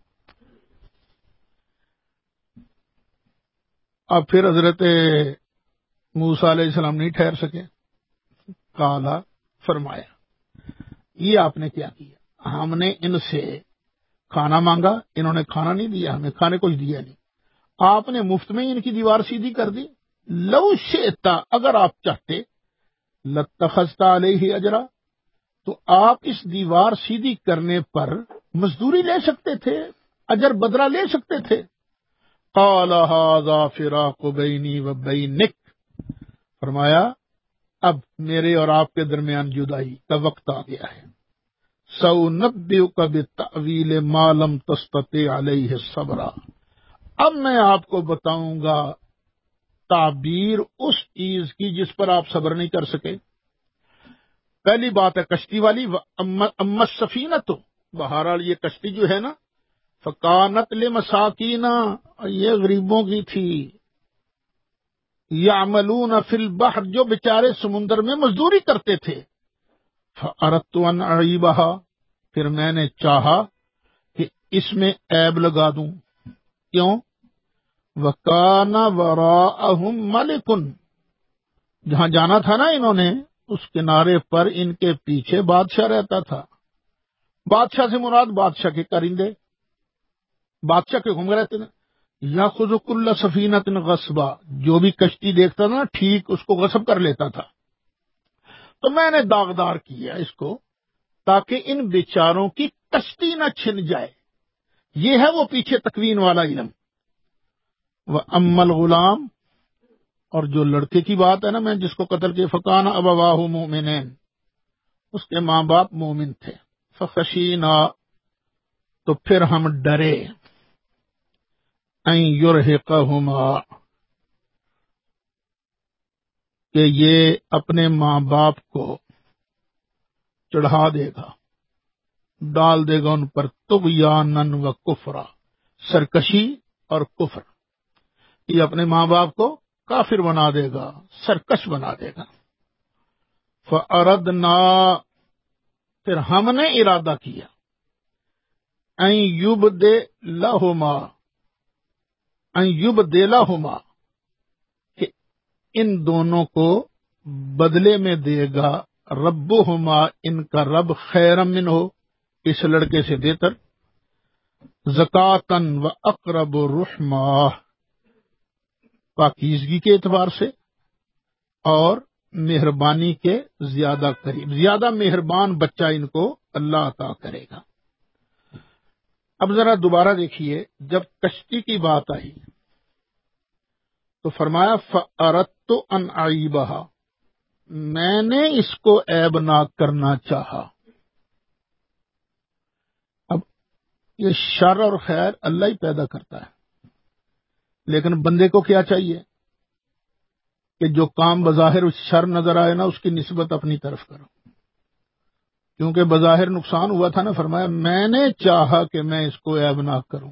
اب پھر حضرت موسیٰ علیہ السلام نہیں ٹھہر سکے، کالا، فرمایا یہ آپ نے کیا کیا؟ ہم نے ان سے کھانا مانگا، انہوں نے کھانا نہیں دیا، ہمیں کھانے کچھ دیا نہیں، آپ نے مفت میں ان کی دیوار سیدھی کر دی۔ لو شئتا، اگر آپ چاہتے، لاتخذت علیہ اجرا، تو آپ اس دیوار سیدھی کرنے پر مزدوری لے سکتے تھے، اجر بدلہ لے سکتے تھے۔ قال ھذا فراق بینی و بینک، فرمایا اب میرے اور آپ کے درمیان جدائی کا وقت آ گیا ہے۔ سأنبئک بتأویل ما لم تستطع علیہ صبرا، اب میں آپ کو بتاؤں گا تعبیر اس چیز کی جس پر آپ صبر نہیں کر سکے۔ پہلی بات ہے کشتی والی، اما السفینۃ، بہرحال یہ کشتی جو ہے نا، فکانت لمساکین، یہ غریبوں کی تھی، یعملون فی البحر، جو بیچارے سمندر میں مزدوری کرتے تھے۔ فاردت ان اعیبھا، پھر میں نے چاہا کہ اس میں عیب لگا دوں، کیوں؟ وکان وراءہم ملک، جہاں جانا تھا نا انہوں نے، اس کنارے پر ان کے پیچھے بادشاہ رہتا تھا۔ بادشاہ سے مراد بادشاہ کے کرندے، بادشاہ کے حکم رہتے تھے۔ یاخذ کل سفینۃ غصبا، جو بھی کشتی دیکھتا نا ٹھیک اس کو غصب کر لیتا تھا۔ تو میں نے داغدار کیا اس کو تاکہ ان بیچاروں کی کشتی نہ چھن جائے، یہ ہے وہ پیچھے تکوین والا علم۔ وَأَمَّا الْغُلَامُ، اور جو لڑکے کی بات ہے نا میں جس کو قتل کیا، فکان ابواہ مؤمنین، اس کے ماں باپ مومن تھے۔ فخشینا، تو پھر ہم ڈرے، ان یرہقہما، کہ یہ اپنے ماں باپ کو چڑھا دے گا، ڈال دے گا ان پر طغیانا و کفرا، سرکشی اور کفر، یہ اپنے ماں باپ کو کافر بنا دے گا، سرکش بنا دے گا۔ فَأَرَدْنَا، پھر ہم نے ارادہ کیا، ان یبدلہما، ان یبدلہما، کہ ان دونوں کو بدلے میں دے گا ربہما، ان کا رب، خیرا منہ، اس لڑکے سے بہتر، زکاتن و اقرب رحمہ، پاکیزگی کے اعتبار سے اور مہربانی کے زیادہ قریب، زیادہ مہربان بچہ ان کو اللہ عطا کرے گا۔ اب ذرا دوبارہ دیکھیے، جب کشتی کی بات آئی تو فرمایا فَأَرَدْتُ أَنْ أَعِيبَهَا، میں نے اس کو عیبناک کرنا چاہا۔ اب یہ شر اور خیر اللہ ہی پیدا کرتا ہے، لیکن بندے کو کیا چاہیے کہ جو کام بظاہر شر نظر آئے نا اس کی نسبت اپنی طرف کرو، کیونکہ بظاہر نقصان ہوا تھا نا۔ فرمایا میں نے چاہا کہ میں اس کو عیبناک کروں،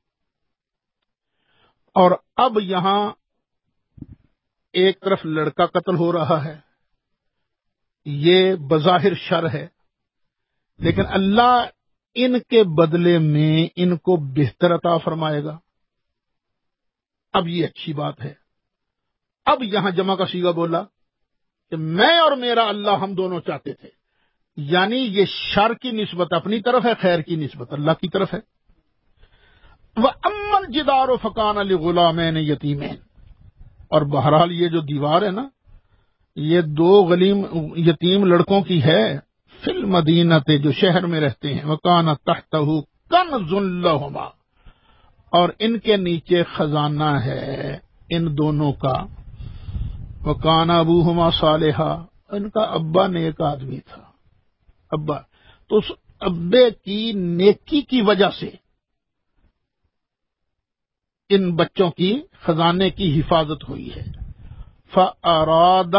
اور اب یہاں ایک طرف لڑکا قتل ہو رہا ہے، یہ بظاہر شر ہے، لیکن اللہ ان کے بدلے میں ان کو بہتر عطا فرمائے گا۔ اب یہ اچھی بات ہے۔ اب یہاں جمع کا صیغہ بولا کہ میں اور میرا اللہ ہم دونوں چاہتے تھے، یعنی یہ شر کی نسبت اپنی طرف ہے، خیر کی نسبت اللہ کی طرف ہے۔ وَأَمَّا الْجِدَارُ فَكَانَ لِغُلَامَيْنِ يَتِيمَيْنِ، اور بہرحال یہ جو دیوار ہے نا، یہ دو غلیم یتیم لڑکوں کی ہے، فی المدینۃ، جو شہر میں رہتے ہیں، وَكَانَ تَحْتَهُ كَنْزٌ لَهُمَا، اور ان کے نیچے خزانہ ہے ان دونوں کا، وَكَانَ أَبُوهُمَا صَالِحًا، ان کا ابا نیک آدمی تھا۔ ابا تو اس ابے کی نیکی کی وجہ سے ان بچوں کی خزانے کی حفاظت ہوئی ہے۔ فَأَرَادَ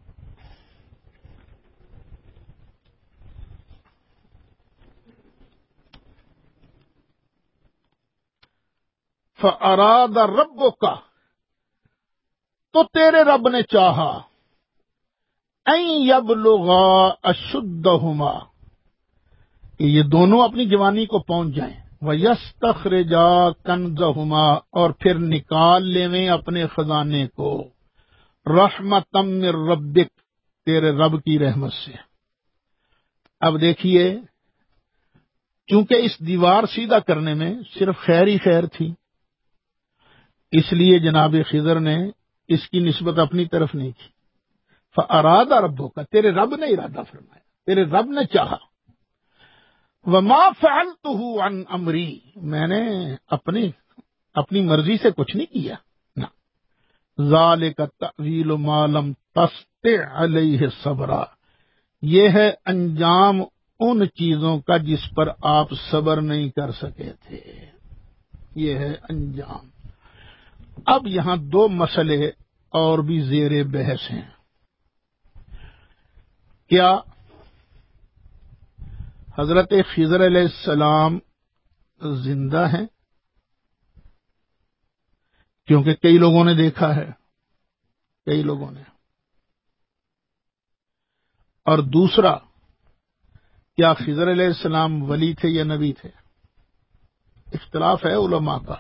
فَأَرَادَ رَبُّكَ، تو تیرے رب نے چاہا، أَن يَبْلُغَا أَشُدَّهُمَا، کہ یہ دونوں اپنی جوانی کو پہنچ جائیں، وَيَسْتَخْرِجَا كَنْزَهُمَا، اور پھر نکال لیں اپنے خزانے کو، رحمتم من ربک، تیرے رب کی رحمت سے۔ اب دیکھیے، چونکہ اس دیوار سیدھا کرنے میں صرف خیر ہی خیر تھی، اس لیے جناب خضر نے اس کی نسبت اپنی طرف نہیں کی۔ فَأَرَادَ رَبُّكَ، تیرے رب نے ارادہ فرمایا، تیرے رب نے چاہا۔ وَمَا فَعَلْتُهُ عَنْ أَمْرِي، میں نے اپنی اپنی مرضی سے کچھ نہیں کیا نہ۔ ذَلِكَ تَأْوِيلُ مَا لَمْ تَسْطِع عَلَيْهِ صَبْرًا، یہ ہے انجام ان چیزوں کا جس پر آپ صبر نہیں کر سکے تھے، یہ ہے انجام۔ اب یہاں دو مسئلے اور بھی زیر بحث ہیں۔ کیا حضرت خضر علیہ السلام زندہ ہیں؟ کیونکہ کئی لوگوں نے دیکھا ہے، کئی لوگوں نے۔ اور دوسرا، کیا خضر علیہ السلام ولی تھے یا نبی تھے؟ اختلاف ہے علماء کا،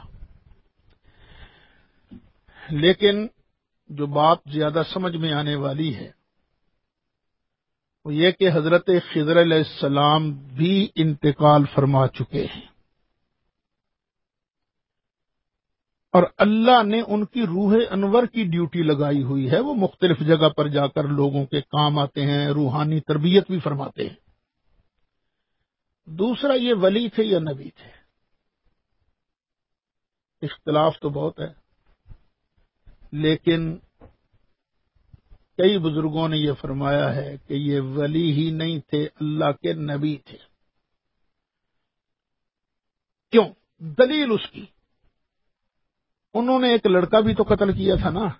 لیکن جو بات زیادہ سمجھ میں آنے والی ہے وہ یہ کہ حضرت خضر علیہ السلام بھی انتقال فرما چکے ہیں، اور اللہ نے ان کی روح انور کی ڈیوٹی لگائی ہوئی ہے، وہ مختلف جگہ پر جا کر لوگوں کے کام آتے ہیں، روحانی تربیت بھی فرماتے ہیں۔ دوسرا، یہ ولی تھے یا نبی تھے؟ اختلاف تو بہت ہے، لیکن کئی بزرگوں نے یہ فرمایا ہے کہ یہ ولی ہی نہیں تھے، اللہ کے نبی تھے۔ کیوں؟ دلیل اس کی، انہوں نے ایک لڑکا بھی تو قتل کیا تھا نا۔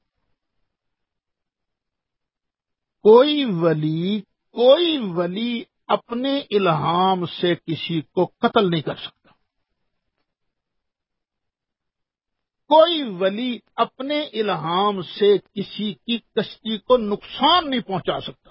کوئی ولی کوئی ولی اپنے الہام سے کسی کو قتل نہیں کر سکتا، کوئی ولی اپنے الہام سے کسی کی کشتی کو نقصان نہیں پہنچا سکتا۔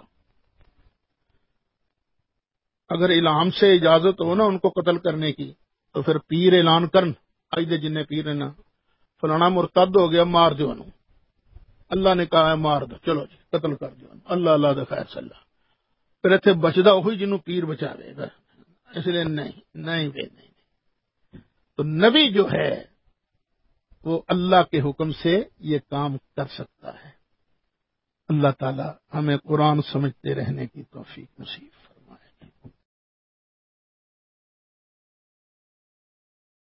اگر الہام سے اجازت ہو نا ان کو قتل کرنے کی، تو پھر پیر اعلان کرن آئی دے جن پیر نا فلانا مرتد ہو گیا، مار دو انہوں، اللہ نے کہا ہے مار دو، چلو جی قتل کر دو، اللہ اللہ دے خیر صلی اللہ، پھر اتنے بچتا ہوئی جنوں پیر بچا دے گا، اس لیے نہیں نہیں نہیں نہیں۔ تو نبی جو ہے وہ اللہ کے حکم سے یہ کام کر سکتا ہے۔ اللہ تعالی ہمیں قرآن سمجھتے رہنے کی توفیق نصیب۔